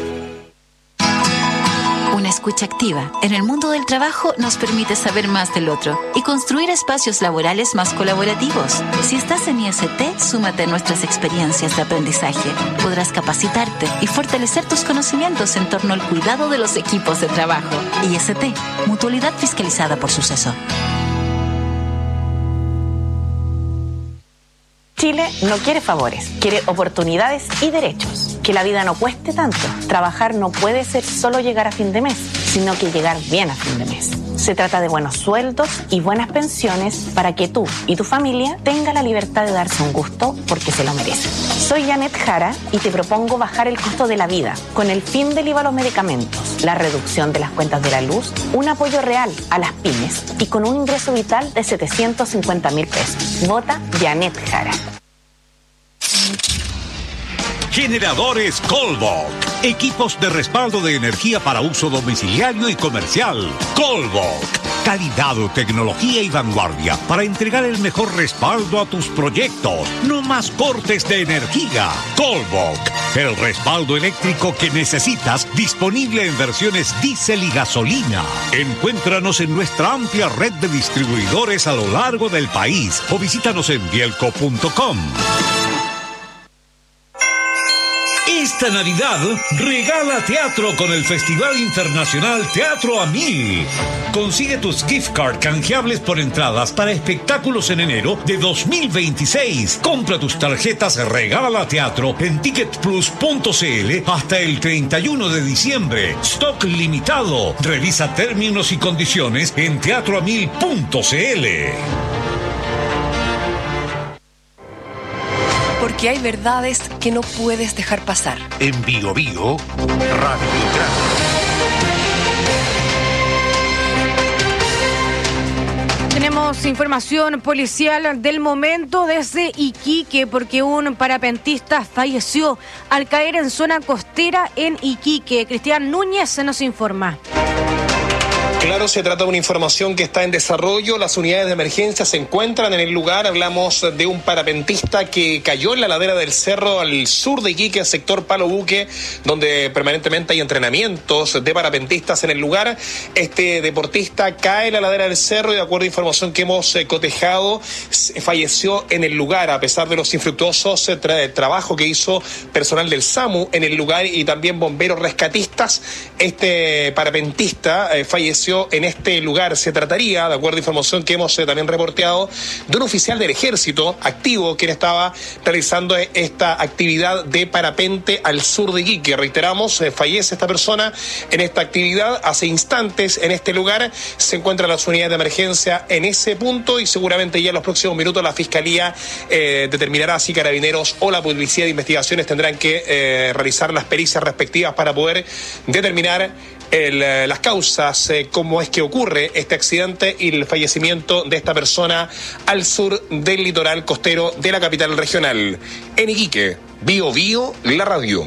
Una escucha activa en el mundo del trabajo nos permite saber más del otro y construir espacios laborales más colaborativos. Si estás en I S T, súmate a nuestras experiencias de aprendizaje. Podrás capacitarte y fortalecer tus conocimientos en torno al cuidado de los equipos de trabajo. I S T, mutualidad fiscalizada por Suceso. Chile no quiere favores, quiere oportunidades y derechos. Que la vida no cueste tanto. Trabajar no puede ser solo llegar a fin de mes, sino que llegar bien a fin de mes. Se trata de buenos sueldos y buenas pensiones para que tú y tu familia tengan la libertad de darse un gusto porque se lo merecen. Soy Janet Jara y te propongo bajar el costo de la vida con el fin del I V A a los medicamentos, la reducción de las cuentas de la luz, un apoyo real a las pymes y con un ingreso vital de setecientos cincuenta mil pesos. Vota Janet Jara. Generadores Colbok. Equipos de respaldo de energía para uso domiciliario y comercial. Colbok. Calidad, tecnología y vanguardia para entregar el mejor respaldo a tus proyectos. No más cortes de energía. Colbok. El respaldo eléctrico que necesitas, disponible en versiones diésel y gasolina. Encuéntranos en nuestra amplia red de distribuidores a lo largo del país o visítanos en bielco punto com. Esta Navidad, regala teatro con el Festival Internacional Teatro a Mil. Consigue tus gift card canjeables por entradas para espectáculos en enero de dos mil veintiséis. Compra tus tarjetas Regala Teatro en ticket plus punto c l hasta el treinta y uno de diciembre. Stock limitado. Revisa términos y condiciones en teatro a mil punto c l. Porque hay verdades que no puedes dejar pasar. En Bio Bio, Radiograma. Tenemos información policial del momento desde Iquique, porque un parapentista falleció al caer en zona costera en Iquique. Cristian Núñez se nos informa. Claro, se trata de una información que está en desarrollo. Las unidades de emergencia se encuentran en el lugar. Hablamos de un parapentista que cayó en la ladera del cerro al sur de Iquique, sector Palo Buque, donde permanentemente hay entrenamientos de parapentistas en el lugar. Este deportista cae en la ladera del cerro y, de acuerdo a información que hemos eh, cotejado, falleció en el lugar, a pesar de los infructuosos eh, tra- trabajo que hizo personal del SAMU en el lugar y también bomberos rescatistas. Este parapentista eh, falleció en este lugar. Se trataría, de acuerdo a información que hemos eh, también reporteado, de un oficial del ejército activo quien estaba realizando esta actividad de parapente al sur de Iquique. Reiteramos, eh, fallece esta persona en esta actividad. Hace instantes en este lugar se encuentran las unidades de emergencia en ese punto y seguramente ya en los próximos minutos la Fiscalía eh, determinará si Carabineros o la Policía de Investigaciones tendrán que eh, realizar las pericias respectivas para poder determinar el, las causas eh, con cómo es que ocurre este accidente y el fallecimiento de esta persona al sur del litoral costero de la capital regional. En Iquique, Bio Bio, la radio.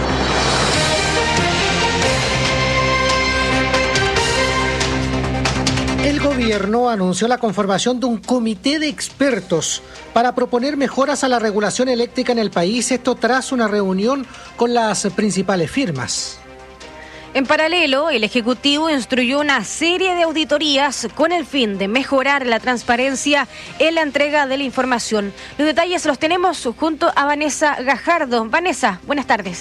El gobierno anunció la conformación de un comité de expertos para proponer mejoras a la regulación eléctrica en el país, esto tras una reunión con las principales firmas. En paralelo, el Ejecutivo instruyó una serie de auditorías con el fin de mejorar la transparencia en la entrega de la información. Los detalles los tenemos junto a Vanessa Gajardo. Vanessa, buenas tardes.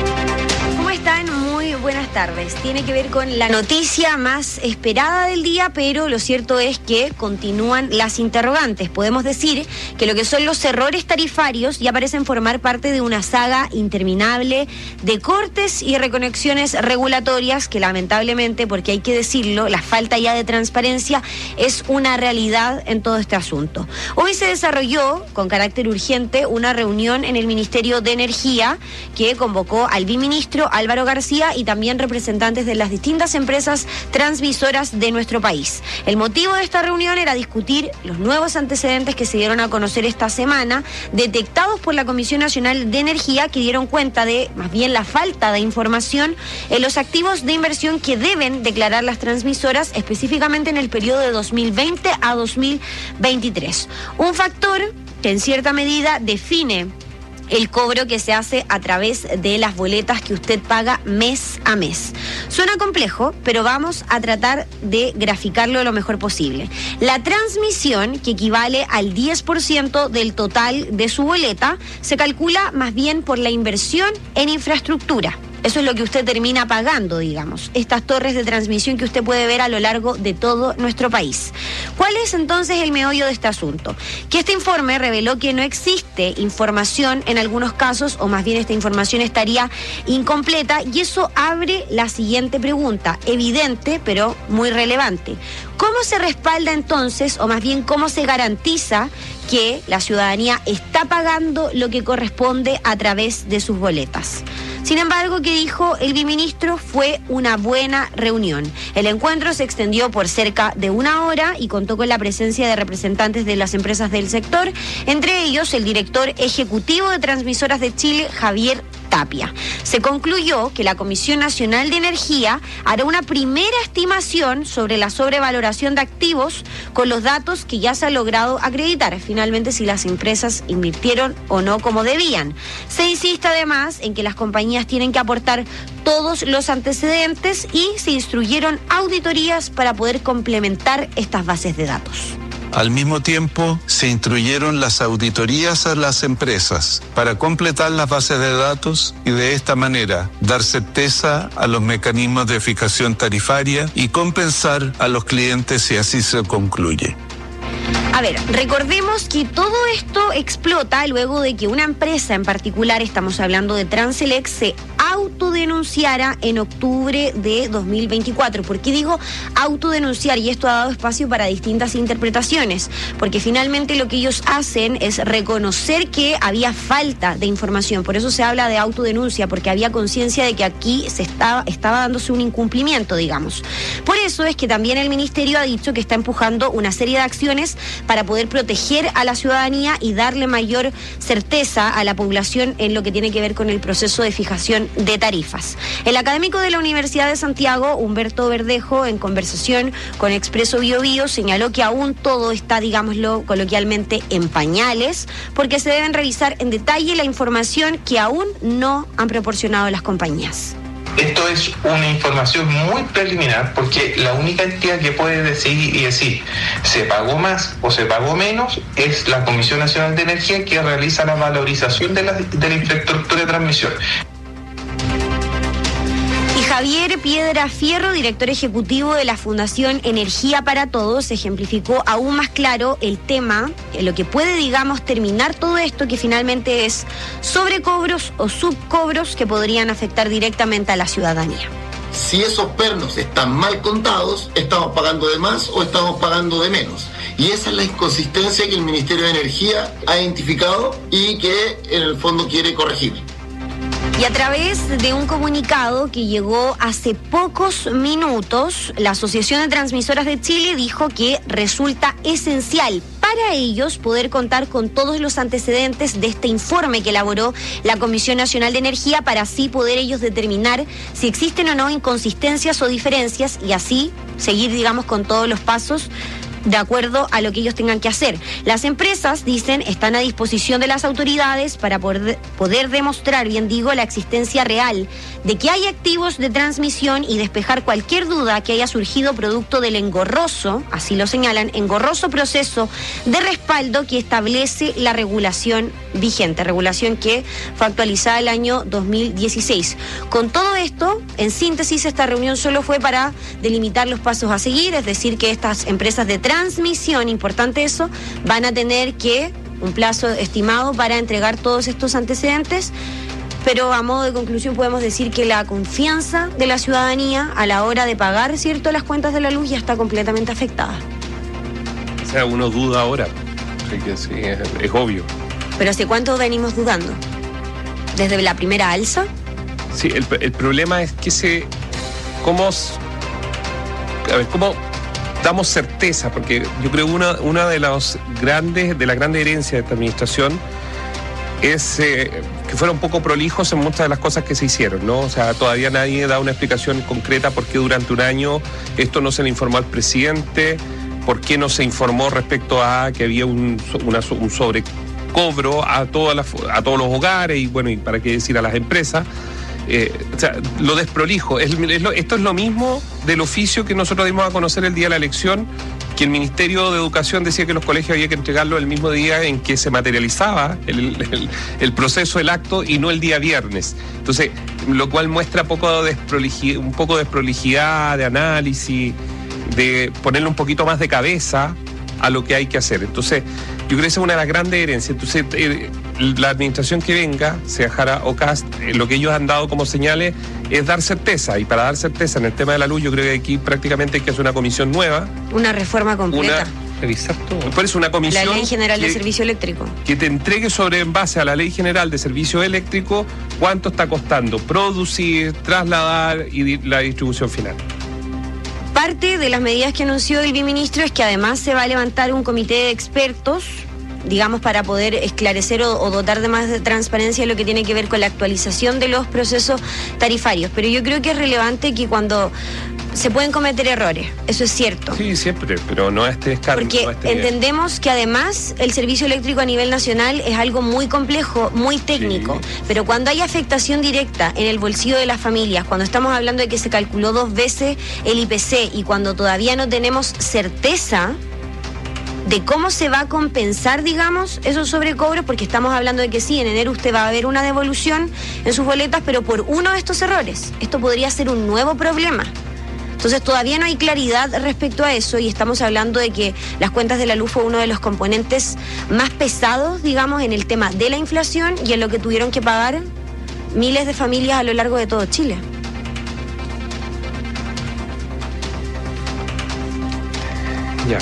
¿Cómo están? Muy buenas tardes. Tiene que ver con la noticia más esperada del día, pero lo cierto es que continúan las interrogantes. Podemos decir que lo que son los errores tarifarios ya parecen formar parte de una saga interminable de cortes y reconexiones regulatorias que lamentablemente, porque hay que decirlo, la falta ya de transparencia es una realidad en todo este asunto. Hoy se desarrolló con carácter urgente una reunión en el Ministerio de Energía que convocó al viceministro Álvaro García y también representantes de las distintas empresas transmisoras de nuestro país. El motivo de esta reunión era discutir los nuevos antecedentes que se dieron a conocer esta semana, detectados por la Comisión Nacional de Energía, que dieron cuenta de, más bien, la falta de información en los activos de inversión que deben declarar las transmisoras, específicamente en el periodo de dos mil veinte a dos mil veintitrés. Un factor que en cierta medida define el cobro que se hace a través de las boletas que usted paga mes a mes. Suena complejo, pero vamos a tratar de graficarlo lo mejor posible. La transmisión, que equivale al diez por ciento del total de su boleta, se calcula más bien por la inversión en infraestructura. Eso es lo que usted termina pagando, digamos, estas torres de transmisión que usted puede ver a lo largo de todo nuestro país. ¿Cuál es entonces el meollo de este asunto? Que este informe reveló que no existe información en algunos casos, o más bien esta información estaría incompleta, y eso abre la siguiente pregunta, evidente pero muy relevante. ¿Cómo se respalda entonces, o más bien cómo se garantiza que la ciudadanía está pagando lo que corresponde a través de sus boletas? Sin embargo, ¿qué dijo el viceministro? Fue una buena reunión. El encuentro se extendió por cerca de una hora y contó con la presencia de representantes de las empresas del sector, entre ellos el director ejecutivo de Transmisoras de Chile, Javier Tapia. Se concluyó que la Comisión Nacional de Energía hará una primera estimación sobre la sobrevaloración de activos con los datos que ya se ha logrado acreditar, finalmente si las empresas invirtieron o no como debían. Se insiste además en que las compañías tienen que aportar todos los antecedentes y se instruyeron auditorías para poder complementar estas bases de datos. Al mismo tiempo, se instruyeron las auditorías a las empresas para completar las bases de datos y de esta manera dar certeza a los mecanismos de fijación tarifaria y compensar a los clientes si así se concluye. A ver, recordemos que todo esto explota luego de que una empresa en particular, estamos hablando de Transelec, se autodenunciara en octubre de dos mil veinticuatro. ¿Por qué digo autodenunciar? Y esto ha dado espacio para distintas interpretaciones, porque finalmente lo que ellos hacen es reconocer que había falta de información. Por eso se habla de autodenuncia, porque había conciencia de que aquí se estaba, estaba dándose un incumplimiento, digamos. Por eso es que también el Ministerio ha dicho que está empujando una serie de acciones para poder proteger a la ciudadanía y darle mayor certeza a la población en lo que tiene que ver con el proceso de fijación de tarifas. El académico de la Universidad de Santiago, Humberto Verdejo, en conversación con Expreso Bio Bio, señaló que aún todo está, digámoslo coloquialmente, en pañales, porque se deben revisar en detalle la información que aún no han proporcionado las compañías. Esto es una información muy preliminar porque la única entidad que puede decidir y decir se pagó más o se pagó menos es la Comisión Nacional de Energía, que realiza la valorización de la, de la infraestructura de transmisión. Javier Piedra Fierro, director ejecutivo de la Fundación Energía para Todos, ejemplificó aún más claro el tema, lo que puede, digamos, terminar todo esto, que finalmente es sobrecobros o subcobros que podrían afectar directamente a la ciudadanía. Si esos pernos están mal contados, ¿estamos pagando de más o estamos pagando de menos? Y esa es la inconsistencia que el Ministerio de Energía ha identificado y que en el fondo quiere corregir. Y a través de un comunicado que llegó hace pocos minutos, la Asociación de Transmisoras de Chile dijo que resulta esencial para ellos poder contar con todos los antecedentes de este informe que elaboró la Comisión Nacional de Energía para así poder ellos determinar si existen o no inconsistencias o diferencias y así seguir, digamos, con todos los pasos de acuerdo a lo que ellos tengan que hacer. Las empresas, dicen, están a disposición de las autoridades para poder, poder demostrar, bien digo, la existencia real de que hay activos de transmisión y despejar cualquier duda que haya surgido producto del engorroso, así lo señalan, engorroso proceso de respaldo que establece la regulación vigente, regulación que fue actualizada el año dos mil dieciséis. Con todo esto, en síntesis, esta reunión solo fue para delimitar los pasos a seguir, es decir, que estas empresas de transmisión, importante eso, van a tener que un plazo estimado para entregar todos estos antecedentes, pero a modo de conclusión podemos decir que la confianza de la ciudadanía a la hora de pagar, ¿cierto?, las cuentas de la luz ya está completamente afectada. O sea, uno duda ahora, sí, que sí, es, es obvio. ¿Pero hace cuánto venimos dudando? ¿Desde la primera alza? Sí, el, el problema es que se... ¿Cómo... A ver, ¿cómo damos certeza? Porque yo creo que una, una de las grandes, de la grande herencia de esta administración es eh, que fueron un poco prolijos en muchas de las cosas que se hicieron, ¿no? O sea, todavía nadie da una explicación concreta por qué durante un año esto no se le informó al presidente, por qué no se informó respecto a que había un, una, un sobrecobro a, todas las, a todos los hogares y, bueno, y para qué decir a las empresas. Eh, o sea, lo desprolijo. Es, es lo, esto es lo mismo del oficio que nosotros dimos a conocer el día de la elección, que el Ministerio de Educación decía que los colegios había que entregarlo el mismo día en que se materializaba el, el, el proceso, el acto, y no el día viernes. Entonces, lo cual muestra poco de desproligi, un poco de desprolijidad, de análisis, de ponerle un poquito más de cabeza a lo que hay que hacer. Entonces, yo creo que esa es una de las grandes herencias. Entonces, eh, la administración que venga, sea Jara o Kast, eh, lo que ellos han dado como señales es dar certeza. Y para dar certeza en el tema de la luz, yo creo que aquí prácticamente hay que hacer una comisión nueva. Una reforma completa. Una, revisar todo. Por eso una comisión... La Ley General que, de Servicio Eléctrico. Que te entregue sobre, en base a la Ley General de Servicio Eléctrico, cuánto está costando producir, trasladar y di, la distribución final. Parte de las medidas que anunció el viceministro es que además se va a levantar un comité de expertos, digamos, para poder esclarecer o, o dotar de más de transparencia lo que tiene que ver con la actualización de los procesos tarifarios. Pero yo creo que es relevante que cuando se pueden cometer errores, eso es cierto. Sí, siempre, pero no a este escala. Porque no a este entendemos que además el servicio eléctrico a nivel nacional es algo muy complejo, muy técnico, sí. Pero cuando hay afectación directa en el bolsillo de las familias, cuando estamos hablando de que se calculó dos veces el I P C y cuando todavía no tenemos certeza de cómo se va a compensar, digamos, esos sobrecobros, porque estamos hablando de que sí, en enero usted va a ver una devolución en sus boletas, pero por uno de estos errores. Esto podría ser un nuevo problema. Entonces todavía no hay claridad respecto a eso y estamos hablando de que las cuentas de la luz fue uno de los componentes más pesados, digamos, en el tema de la inflación y en lo que tuvieron que pagar miles de familias a lo largo de todo Chile. Ya.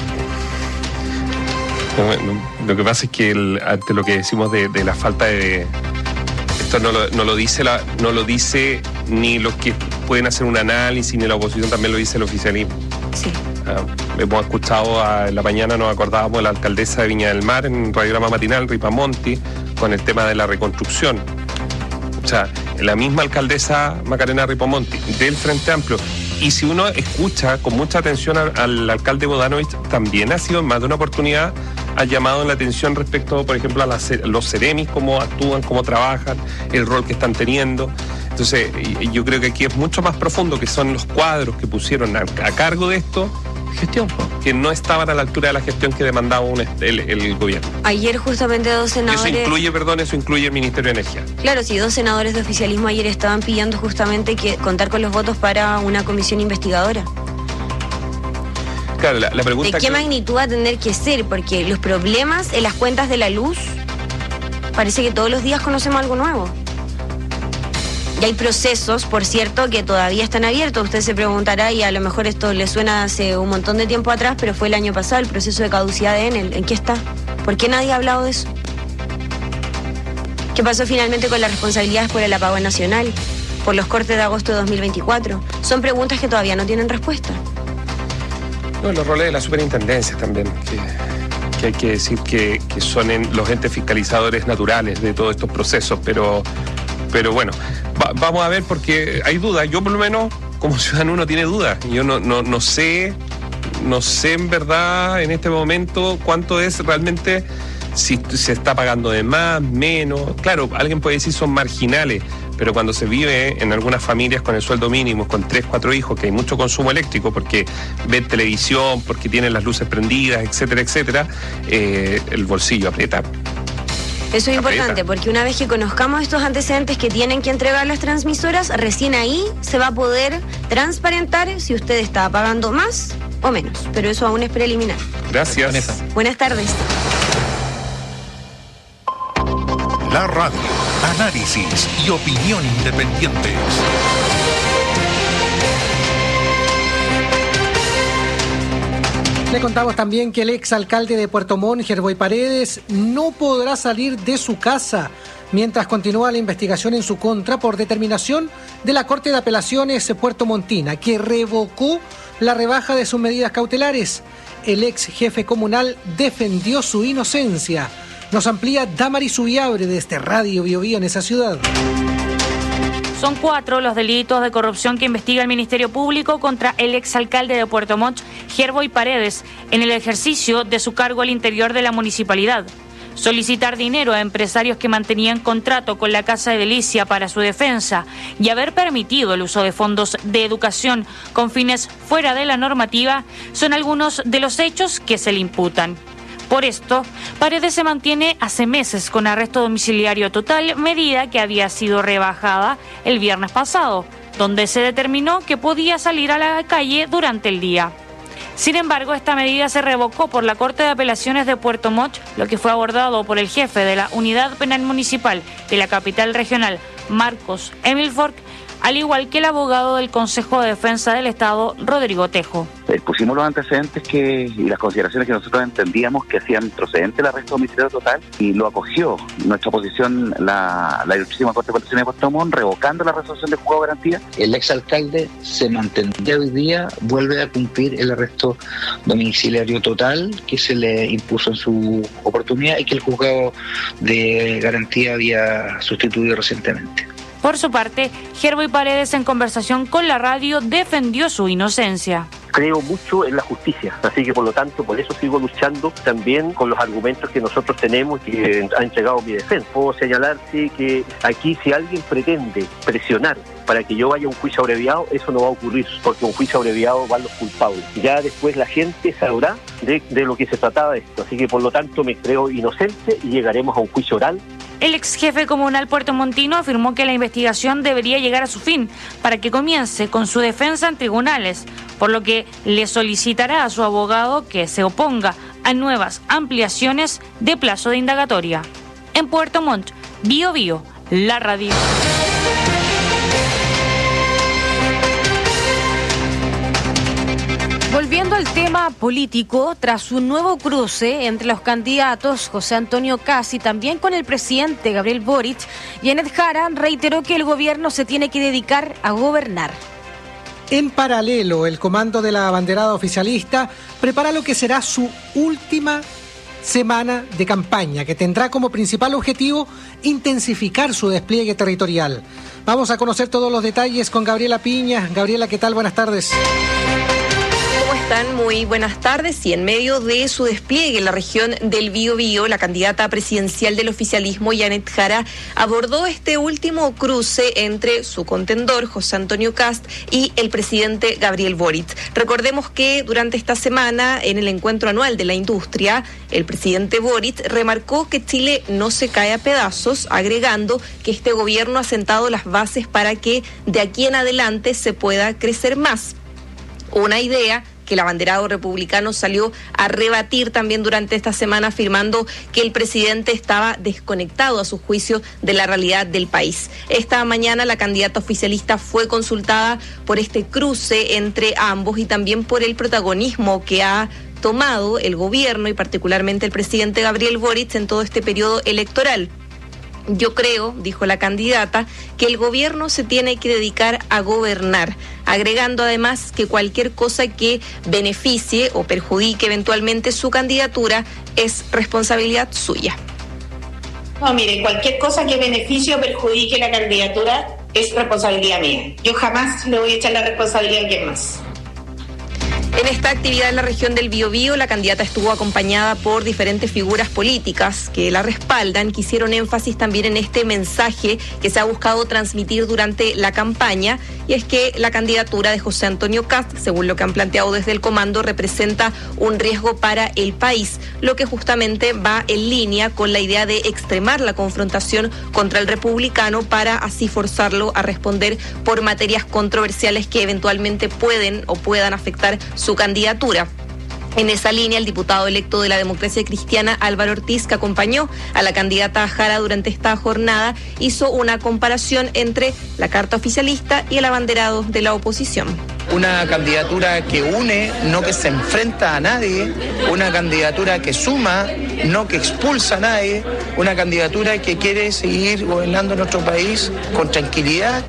No, no, lo que pasa es que el, ante lo que decimos de, de la falta de... Esto no lo, no lo dice la, no lo dice ni los que pueden hacer un análisis, ni la oposición, también lo dice el oficialismo. Sí. Ah, hemos escuchado a, en la mañana, nos acordábamos de la alcaldesa de Viña del Mar en Radiograma Matinal, Ripamonti, con el tema de la reconstrucción. O sea, la misma alcaldesa Macarena Ripamonti, del Frente Amplio. Y si uno escucha con mucha atención al, al alcalde Bodanovich, también ha sido en más de una oportunidad, ha llamado la atención respecto, por ejemplo, a las, los Ceremis, cómo actúan, cómo trabajan, el rol que están teniendo. Entonces, yo creo que aquí es mucho más profundo, que son los cuadros que pusieron a, a cargo de esto, gestión, que no estaban a la altura de la gestión que demandaba un, el, el gobierno. Ayer justamente dos senadores... Eso incluye, perdón, eso incluye el Ministerio de Energía. Claro, sí, dos senadores de oficialismo ayer estaban pidiendo justamente que contar con los votos para una comisión investigadora. Claro, la, la pregunta... ¿De qué que... magnitud va a tener que ser? Porque los problemas en las cuentas de la luz, parece que todos los días conocemos algo nuevo. Y hay procesos, por cierto, que todavía están abiertos. Usted se preguntará, y a lo mejor esto le suena hace un montón de tiempo atrás, pero fue el año pasado el proceso de caducidad de Enel. ¿En qué está? ¿Por qué nadie ha hablado de eso? ¿Qué pasó finalmente con las responsabilidades por el apagón nacional, por los cortes de agosto de dos mil veinticuatro? Son preguntas que todavía no tienen respuesta. No, los roles de las superintendencias también, que, que hay que decir que, que son en los entes fiscalizadores naturales de todos estos procesos, pero, pero bueno, va, vamos a ver porque hay dudas. Yo por lo menos como ciudadano no tiene dudas. Yo no, no, no sé, no sé en verdad en este momento cuánto es realmente, si se está pagando de más, menos. Claro, alguien puede decir son marginales, pero cuando se vive en algunas familias con el sueldo mínimo, con tres, cuatro hijos, que hay mucho consumo eléctrico porque ven televisión, porque tienen las luces prendidas, etcétera, etcétera, eh, el bolsillo aprieta. Eso es importante, porque una vez que conozcamos estos antecedentes que tienen que entregar las transmisoras, recién ahí se va a poder transparentar si usted está pagando más o menos, pero eso aún es preliminar. Gracias. Buenas tardes. La radio, análisis y opinión independientes. Le contamos también que el exalcalde de Puerto Montt, Gerboy Paredes, no podrá salir de su casa mientras continúa la investigación en su contra por determinación de la Corte de Apelaciones puertomontina, que revocó la rebaja de sus medidas cautelares. El ex jefe comunal defendió su inocencia. Nos amplía Damaris Ubiabre desde Radio Bio Bio en esa ciudad. Son cuatro los delitos de corrupción que investiga el Ministerio Público contra el exalcalde de Puerto Montt, Gerboy Paredes, en el ejercicio de su cargo al interior de la municipalidad. Solicitar dinero a empresarios que mantenían contrato con la Casa de Delicia para su defensa y haber permitido el uso de fondos de educación con fines fuera de la normativa son algunos de los hechos que se le imputan. Por esto, Paredes se mantiene hace meses con arresto domiciliario total, medida que había sido rebajada el viernes pasado, donde se determinó que podía salir a la calle durante el día. Sin embargo, esta medida se revocó por la Corte de Apelaciones de Puerto Montt, lo que fue abordado por el jefe de la Unidad Penal Municipal de la capital regional, Marcos Emilfork, al igual que el abogado del Consejo de Defensa del Estado, Rodrigo Tejo. Pusimos los antecedentes que y las consideraciones que nosotros entendíamos que hacían procedente el arresto domiciliario total y lo acogió nuestra posición la, la Ilustrísima Corte de Apelaciones de Puerto Montt, revocando la resolución de juzgado de garantía. El exalcalde se mantendría hoy día, vuelve a cumplir el arresto domiciliario total que se le impuso en su oportunidad y que el juzgado de garantía había sustituido recientemente. Por su parte, Gerboy Paredes, en conversación con la radio, defendió su inocencia. Creo mucho en la justicia, así que por lo tanto por eso sigo luchando también con los argumentos que nosotros tenemos y que ha entregado mi defensa. Puedo señalar sí, que aquí si alguien pretende presionar para que yo vaya a un juicio abreviado, eso no va a ocurrir, porque un juicio abreviado van los culpables. Ya después la gente sabrá de, de lo que se trataba esto, así que por lo tanto me creo inocente y llegaremos a un juicio oral. El ex jefe comunal puertomontino afirmó que la investigación debería llegar a su fin para que comience con su defensa en tribunales, por lo que le solicitará a su abogado que se oponga a nuevas ampliaciones de plazo de indagatoria. En Puerto Montt, Bio Bio, la radio. Volviendo al tema político, tras un nuevo cruce entre los candidatos José Antonio Kast y también con el presidente Gabriel Boric, Janet Jara reiteró que el gobierno se tiene que dedicar a gobernar. En paralelo, el comando de la abanderada oficialista prepara lo que será su última semana de campaña, que tendrá como principal objetivo intensificar su despliegue territorial. Vamos a conocer todos los detalles con Gabriela Piña. Gabriela, ¿qué tal? Buenas tardes. Muy buenas tardes. Y en medio de su despliegue en la región del Bío Bío, la candidata presidencial del oficialismo, Janet Jara, abordó este último cruce entre su contendor, José Antonio Kast, y el presidente Gabriel Boric. Recordemos que durante esta semana, en el encuentro anual de la industria, el presidente Boric remarcó que Chile no se cae a pedazos, agregando que este gobierno ha sentado las bases para que de aquí en adelante se pueda crecer más. Una idea que el abanderado republicano salió a rebatir también durante esta semana, afirmando que el presidente estaba desconectado a su juicio de la realidad del país. Esta mañana la candidata oficialista fue consultada por este cruce entre ambos y también por el protagonismo que ha tomado el gobierno y particularmente el presidente Gabriel Boric en todo este periodo electoral. Yo creo, dijo la candidata, que el gobierno se tiene que dedicar a gobernar, agregando además que cualquier cosa que beneficie o perjudique eventualmente su candidatura es responsabilidad suya. No, mire, cualquier cosa que beneficie o perjudique la candidatura es responsabilidad mía. Yo jamás le voy a echar la responsabilidad a quien más. En esta actividad en la región del Biobío, la candidata estuvo acompañada por diferentes figuras políticas que la respaldan, que hicieron énfasis también en este mensaje que se ha buscado transmitir durante la campaña, y es que la candidatura de José Antonio Kast, según lo que han planteado desde el comando, representa un riesgo para el país, lo que justamente va en línea con la idea de extremar la confrontación contra el republicano para así forzarlo a responder por materias controversiales que eventualmente pueden o puedan afectar su candidatura. En esa línea, el diputado electo de la Democracia Cristiana, Álvaro Ortiz, que acompañó a la candidata Jara durante esta jornada, hizo una comparación entre la carta oficialista y el abanderado de la oposición. Una candidatura que une, no que se enfrenta a nadie, una candidatura que suma, no que expulsa a nadie, una candidatura que quiere seguir gobernando nuestro país con tranquilidad.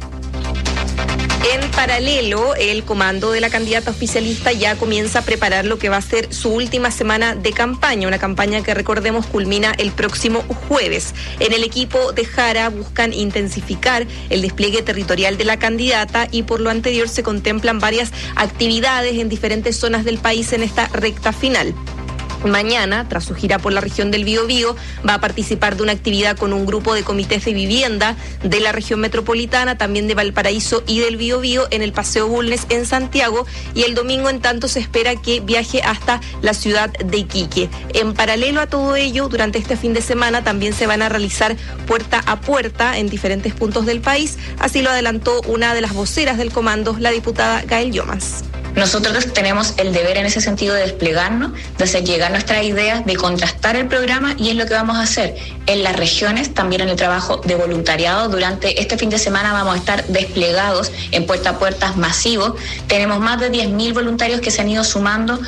En paralelo, el comando de la candidata oficialista ya comienza a preparar lo que va a ser su última semana de campaña, una campaña que, recordemos, culmina el próximo jueves. En el equipo de Jara buscan intensificar el despliegue territorial de la candidata y por lo anterior se contemplan varias actividades en diferentes zonas del país en esta recta final. Mañana, tras su gira por la región del Biobío, va a participar de una actividad con un grupo de comités de vivienda de la región metropolitana, también de Valparaíso y del Biobío, en el Paseo Bulnes en Santiago, y el domingo en tanto se espera que viaje hasta la ciudad de Iquique. En paralelo a todo ello, durante este fin de semana también se van a realizar puerta a puerta en diferentes puntos del país, así lo adelantó una de las voceras del comando, la diputada Gael Llomas. Nosotros tenemos el deber en ese sentido de desplegarnos, de hacer llegar nuestras ideas, de contrastar el programa, y es lo que vamos a hacer en las regiones, también en el trabajo de voluntariado. Durante este fin de semana vamos a estar desplegados en puerta a puertas masivos. Tenemos más de diez mil voluntarios que se han ido sumando.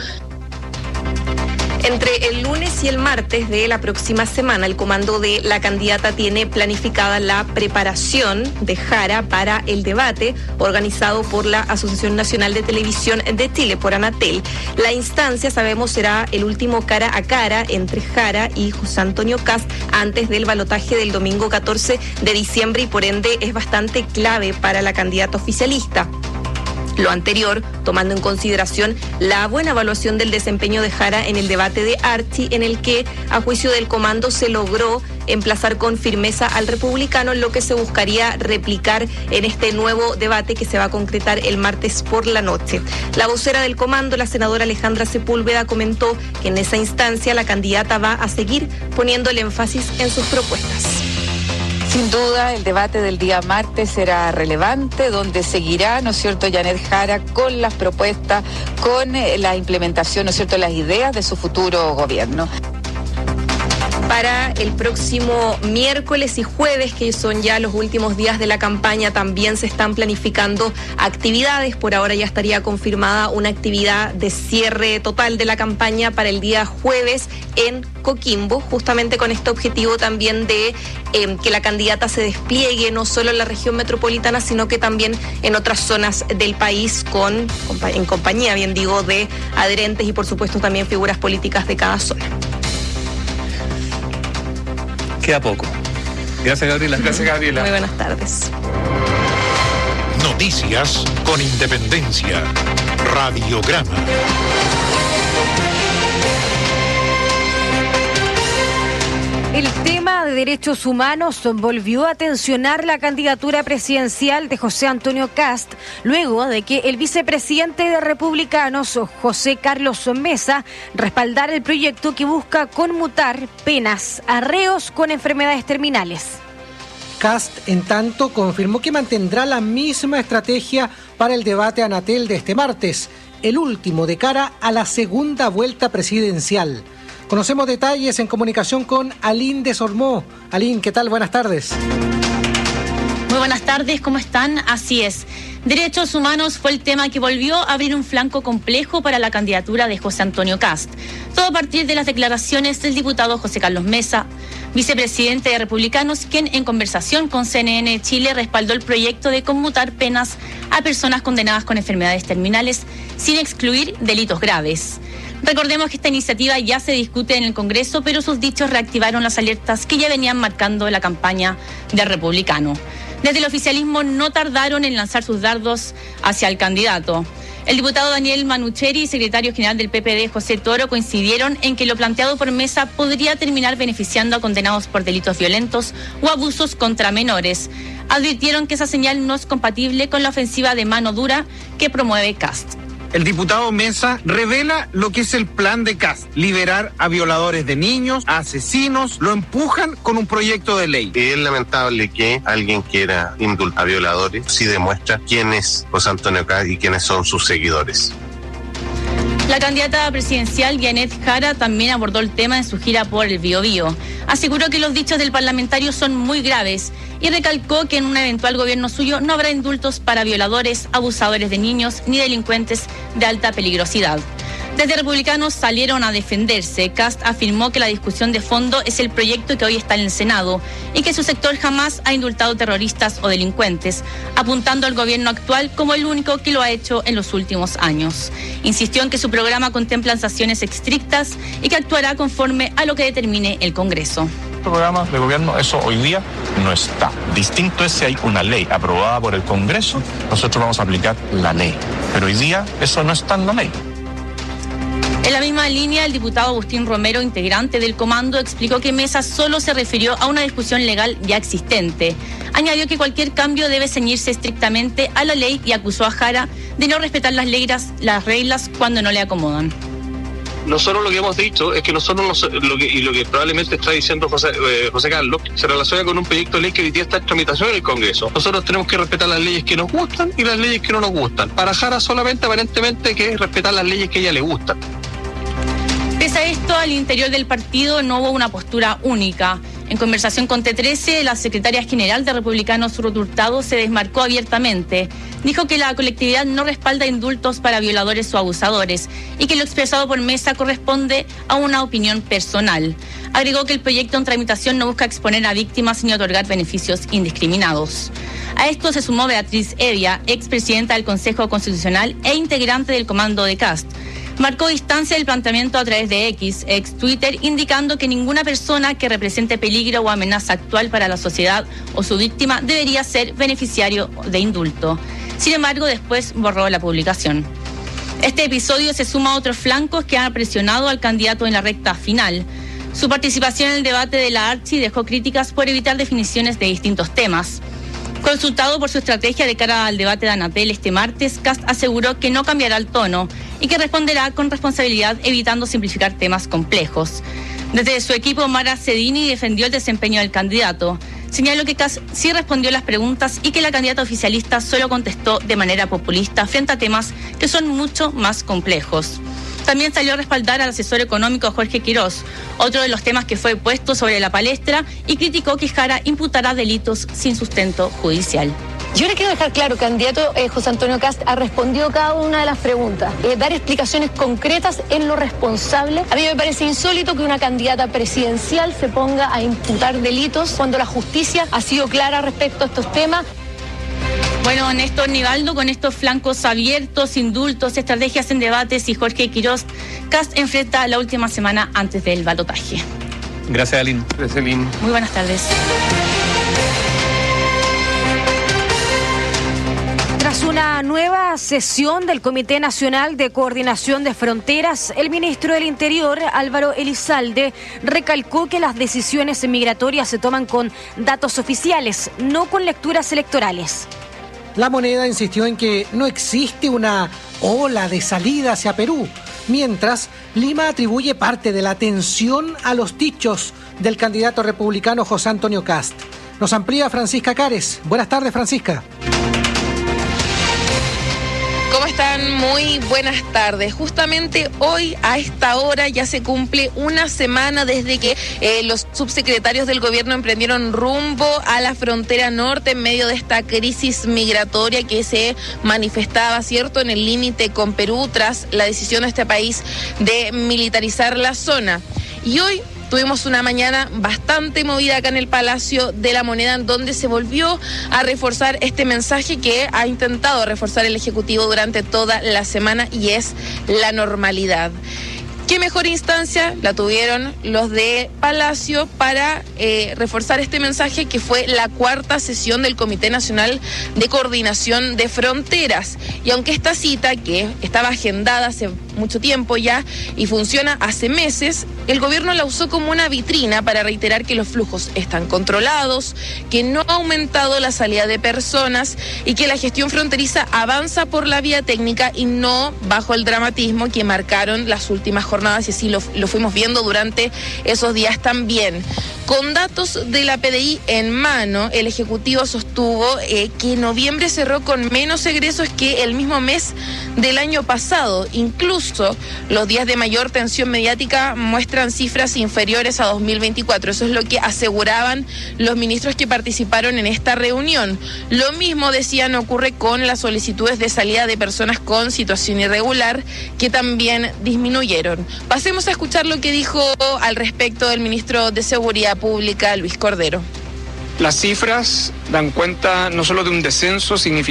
Entre el lunes y el martes de la próxima semana, el comando de la candidata tiene planificada la preparación de Jara para el debate organizado por la Asociación Nacional de Televisión de Chile, por Anatel. La instancia, sabemos, será el último cara a cara entre Jara y José Antonio Kast antes del balotaje del domingo catorce de diciembre y por ende es bastante clave para la candidata oficialista. Lo anterior, tomando en consideración la buena evaluación del desempeño de Jara en el debate de Archi, en el que, a juicio del comando, se logró emplazar con firmeza al republicano, lo que se buscaría replicar en este nuevo debate que se va a concretar el martes por la noche. La vocera del comando, la senadora Alejandra Sepúlveda, comentó que en esa instancia la candidata va a seguir poniendo el énfasis en sus propuestas. Sin duda, el debate del día martes será relevante, donde seguirá, ¿no es cierto?, Janet Jara con las propuestas, con eh, la implementación, ¿no es cierto?, las ideas de su futuro gobierno. Para el próximo miércoles y jueves, que son ya los últimos días de la campaña, también se están planificando actividades. Por ahora ya estaría confirmada una actividad de cierre total de la campaña para el día jueves en Coquimbo, justamente con este objetivo también de eh, que la candidata se despliegue no solo en la región metropolitana, sino que también en otras zonas del país, con en compañía, bien digo, de adherentes y por supuesto también figuras políticas de cada zona. Queda poco. Gracias, Gabriela. Gracias, Gabriela. Muy buenas tardes. Noticias con Independencia. Radiograma. El tema de derechos humanos volvió a tensionar la candidatura presidencial de José Antonio Kast, luego de que el vicepresidente de Republicanos, José Carlos Mesa, respaldara el proyecto que busca conmutar penas a reos con enfermedades terminales. Kast, en tanto, confirmó que mantendrá la misma estrategia para el debate Anatel de este martes, el último de cara a la segunda vuelta presidencial. Conocemos detalles en comunicación con Aline Desormeaux. Aline, ¿qué tal? Buenas tardes. Muy buenas tardes, ¿cómo están? Así es. Derechos humanos fue el tema que volvió a abrir un flanco complejo para la candidatura de José Antonio Kast. Todo a partir de las declaraciones del diputado José Carlos Mesa, vicepresidente de Republicanos, quien en conversación con C N N Chile respaldó el proyecto de conmutar penas a personas condenadas con enfermedades terminales sin excluir delitos graves. Recordemos que esta iniciativa ya se discute en el Congreso, pero sus dichos reactivaron las alertas que ya venían marcando la campaña del republicano. Desde el oficialismo no tardaron en lanzar sus dardos hacia el candidato. El diputado Daniel Manucheri y secretario general del P P D José Toro coincidieron en que lo planteado por Mesa podría terminar beneficiando a condenados por delitos violentos o abusos contra menores. Advirtieron que esa señal no es compatible con la ofensiva de mano dura que promueve Kast. El diputado Mesa revela lo que es el plan de Kast: liberar a violadores de niños, a asesinos, lo empujan con un proyecto de ley. Es lamentable que alguien quiera indultar a violadores si demuestra quién es José Antonio Kast y quiénes son sus seguidores. La candidata presidencial Janet Jara también abordó el tema en su gira por el Biobío. Aseguró que los dichos del parlamentario son muy graves y recalcó que en un eventual gobierno suyo no habrá indultos para violadores, abusadores de niños ni delincuentes de alta peligrosidad. Desde Republicanos salieron a defenderse. Kast afirmó que la discusión de fondo es el proyecto que hoy está en el Senado y que su sector jamás ha indultado terroristas o delincuentes, apuntando al gobierno actual como el único que lo ha hecho en los últimos años. Insistió en que su programa contempla sanciones estrictas y que actuará conforme a lo que determine el Congreso. Programa de gobierno, eso hoy día no está. Distinto es si hay una ley aprobada por el Congreso, nosotros vamos a aplicar la ley. Pero hoy día eso no está en la ley. En la misma línea, el diputado Agustín Romero, integrante del comando, explicó que Mesa solo se refirió a una discusión legal ya existente. Añadió que cualquier cambio debe ceñirse estrictamente a la ley y acusó a Jara de no respetar las reglas, las reglas cuando no le acomodan. Nosotros lo que hemos dicho es que nosotros, nos, lo que, y lo que probablemente está diciendo José, eh, José Carlos, se relaciona con un proyecto de ley que hoy día está en tramitación en el Congreso. Nosotros tenemos que respetar las leyes que nos gustan y las leyes que no nos gustan. Para Jara solamente, aparentemente, que es respetar las leyes que a ella le gustan. Pese a esto, al interior del partido no hubo una postura única. En conversación con T trece, la secretaria general de Republicanos, Ruth Hurtado, se desmarcó abiertamente. Dijo que la colectividad no respalda indultos para violadores o abusadores y que lo expresado por Mesa corresponde a una opinión personal. Agregó que el proyecto en tramitación no busca exponer a víctimas ni otorgar beneficios indiscriminados. A esto se sumó Beatriz Evia, expresidenta del Consejo Constitucional e integrante del comando de Kast. Marcó distancia del planteamiento a través de X, ex Twitter, indicando que ninguna persona que represente peligro o amenaza actual para la sociedad o su víctima debería ser beneficiario de indulto. Sin embargo, después borró la publicación. Este episodio se suma a otros flancos que han presionado al candidato en la recta final. Su participación en el debate de la Archi dejó críticas por evitar definiciones de distintos temas. Consultado por su estrategia de cara al debate de Anatel este martes, Kast aseguró que no cambiará el tono y que responderá con responsabilidad, evitando simplificar temas complejos. Desde su equipo, Mara Cedini defendió el desempeño del candidato. Señaló que Kast sí respondió las preguntas y que la candidata oficialista solo contestó de manera populista frente a temas que son mucho más complejos. También salió a respaldar al asesor económico Jorge Quirós, otro de los temas que fue puesto sobre la palestra, y criticó que Jara imputará delitos sin sustento judicial. Yo le quiero dejar claro, candidato eh, José Antonio Kast ha respondido cada una de las preguntas. Eh, dar explicaciones concretas en lo responsable. A mí me parece insólito que una candidata presidencial se ponga a imputar delitos cuando la justicia ha sido clara respecto a estos temas. Bueno, Néstor Nivaldo, con estos flancos abiertos, indultos, estrategias en debates y Jorge Quirós, Kast enfrenta la última semana antes del balotaje. Gracias, Aline. Gracias, Aline. Muy buenas tardes. Tras una nueva sesión del Comité Nacional de Coordinación de Fronteras, el ministro del Interior, Álvaro Elizalde, recalcó que las decisiones migratorias se toman con datos oficiales, no con lecturas electorales. La Moneda insistió en que no existe una ola de salida hacia Perú, mientras Lima atribuye parte de la tensión a los dichos del candidato republicano José Antonio Kast. Nos amplía Francisca Cares. Buenas tardes, Francisca. ¿Cómo están? Muy buenas tardes. Justamente hoy a esta hora ya se cumple una semana desde que eh, los subsecretarios del gobierno emprendieron rumbo a la frontera norte en medio de esta crisis migratoria que se manifestaba, ¿cierto?, en el límite con Perú tras la decisión de este país de militarizar la zona. Y hoy tuvimos una mañana bastante movida acá en el Palacio de la Moneda, en donde se volvió a reforzar este mensaje que ha intentado reforzar el Ejecutivo durante toda la semana, y es la normalidad. ¿Qué mejor instancia la tuvieron los de Palacio para eh, reforzar este mensaje, que fue la cuarta sesión del Comité Nacional de Coordinación de Fronteras? Y aunque esta cita, que estaba agendada hace mucho tiempo ya y funciona hace meses, el gobierno la usó como una vitrina para reiterar que los flujos están controlados, que no ha aumentado la salida de personas y que la gestión fronteriza avanza por la vía técnica y no bajo el dramatismo que marcaron las últimas jornadas, y así lo, lo fuimos viendo durante esos días también. Con datos de la P D I en mano, el Ejecutivo sostuvo eh, que noviembre cerró con menos egresos que el mismo mes del año pasado. Incluso los días de mayor tensión mediática muestran cifras inferiores a dos mil veinticuatro. Eso es lo que aseguraban los ministros que participaron en esta reunión. Lo mismo, decían, ocurre con las solicitudes de salida de personas con situación irregular, que también disminuyeron. Pasemos a escuchar lo que dijo al respecto el ministro de Seguridad Pública, Luis Cordero. Las cifras dan cuenta no solo de un descenso significativo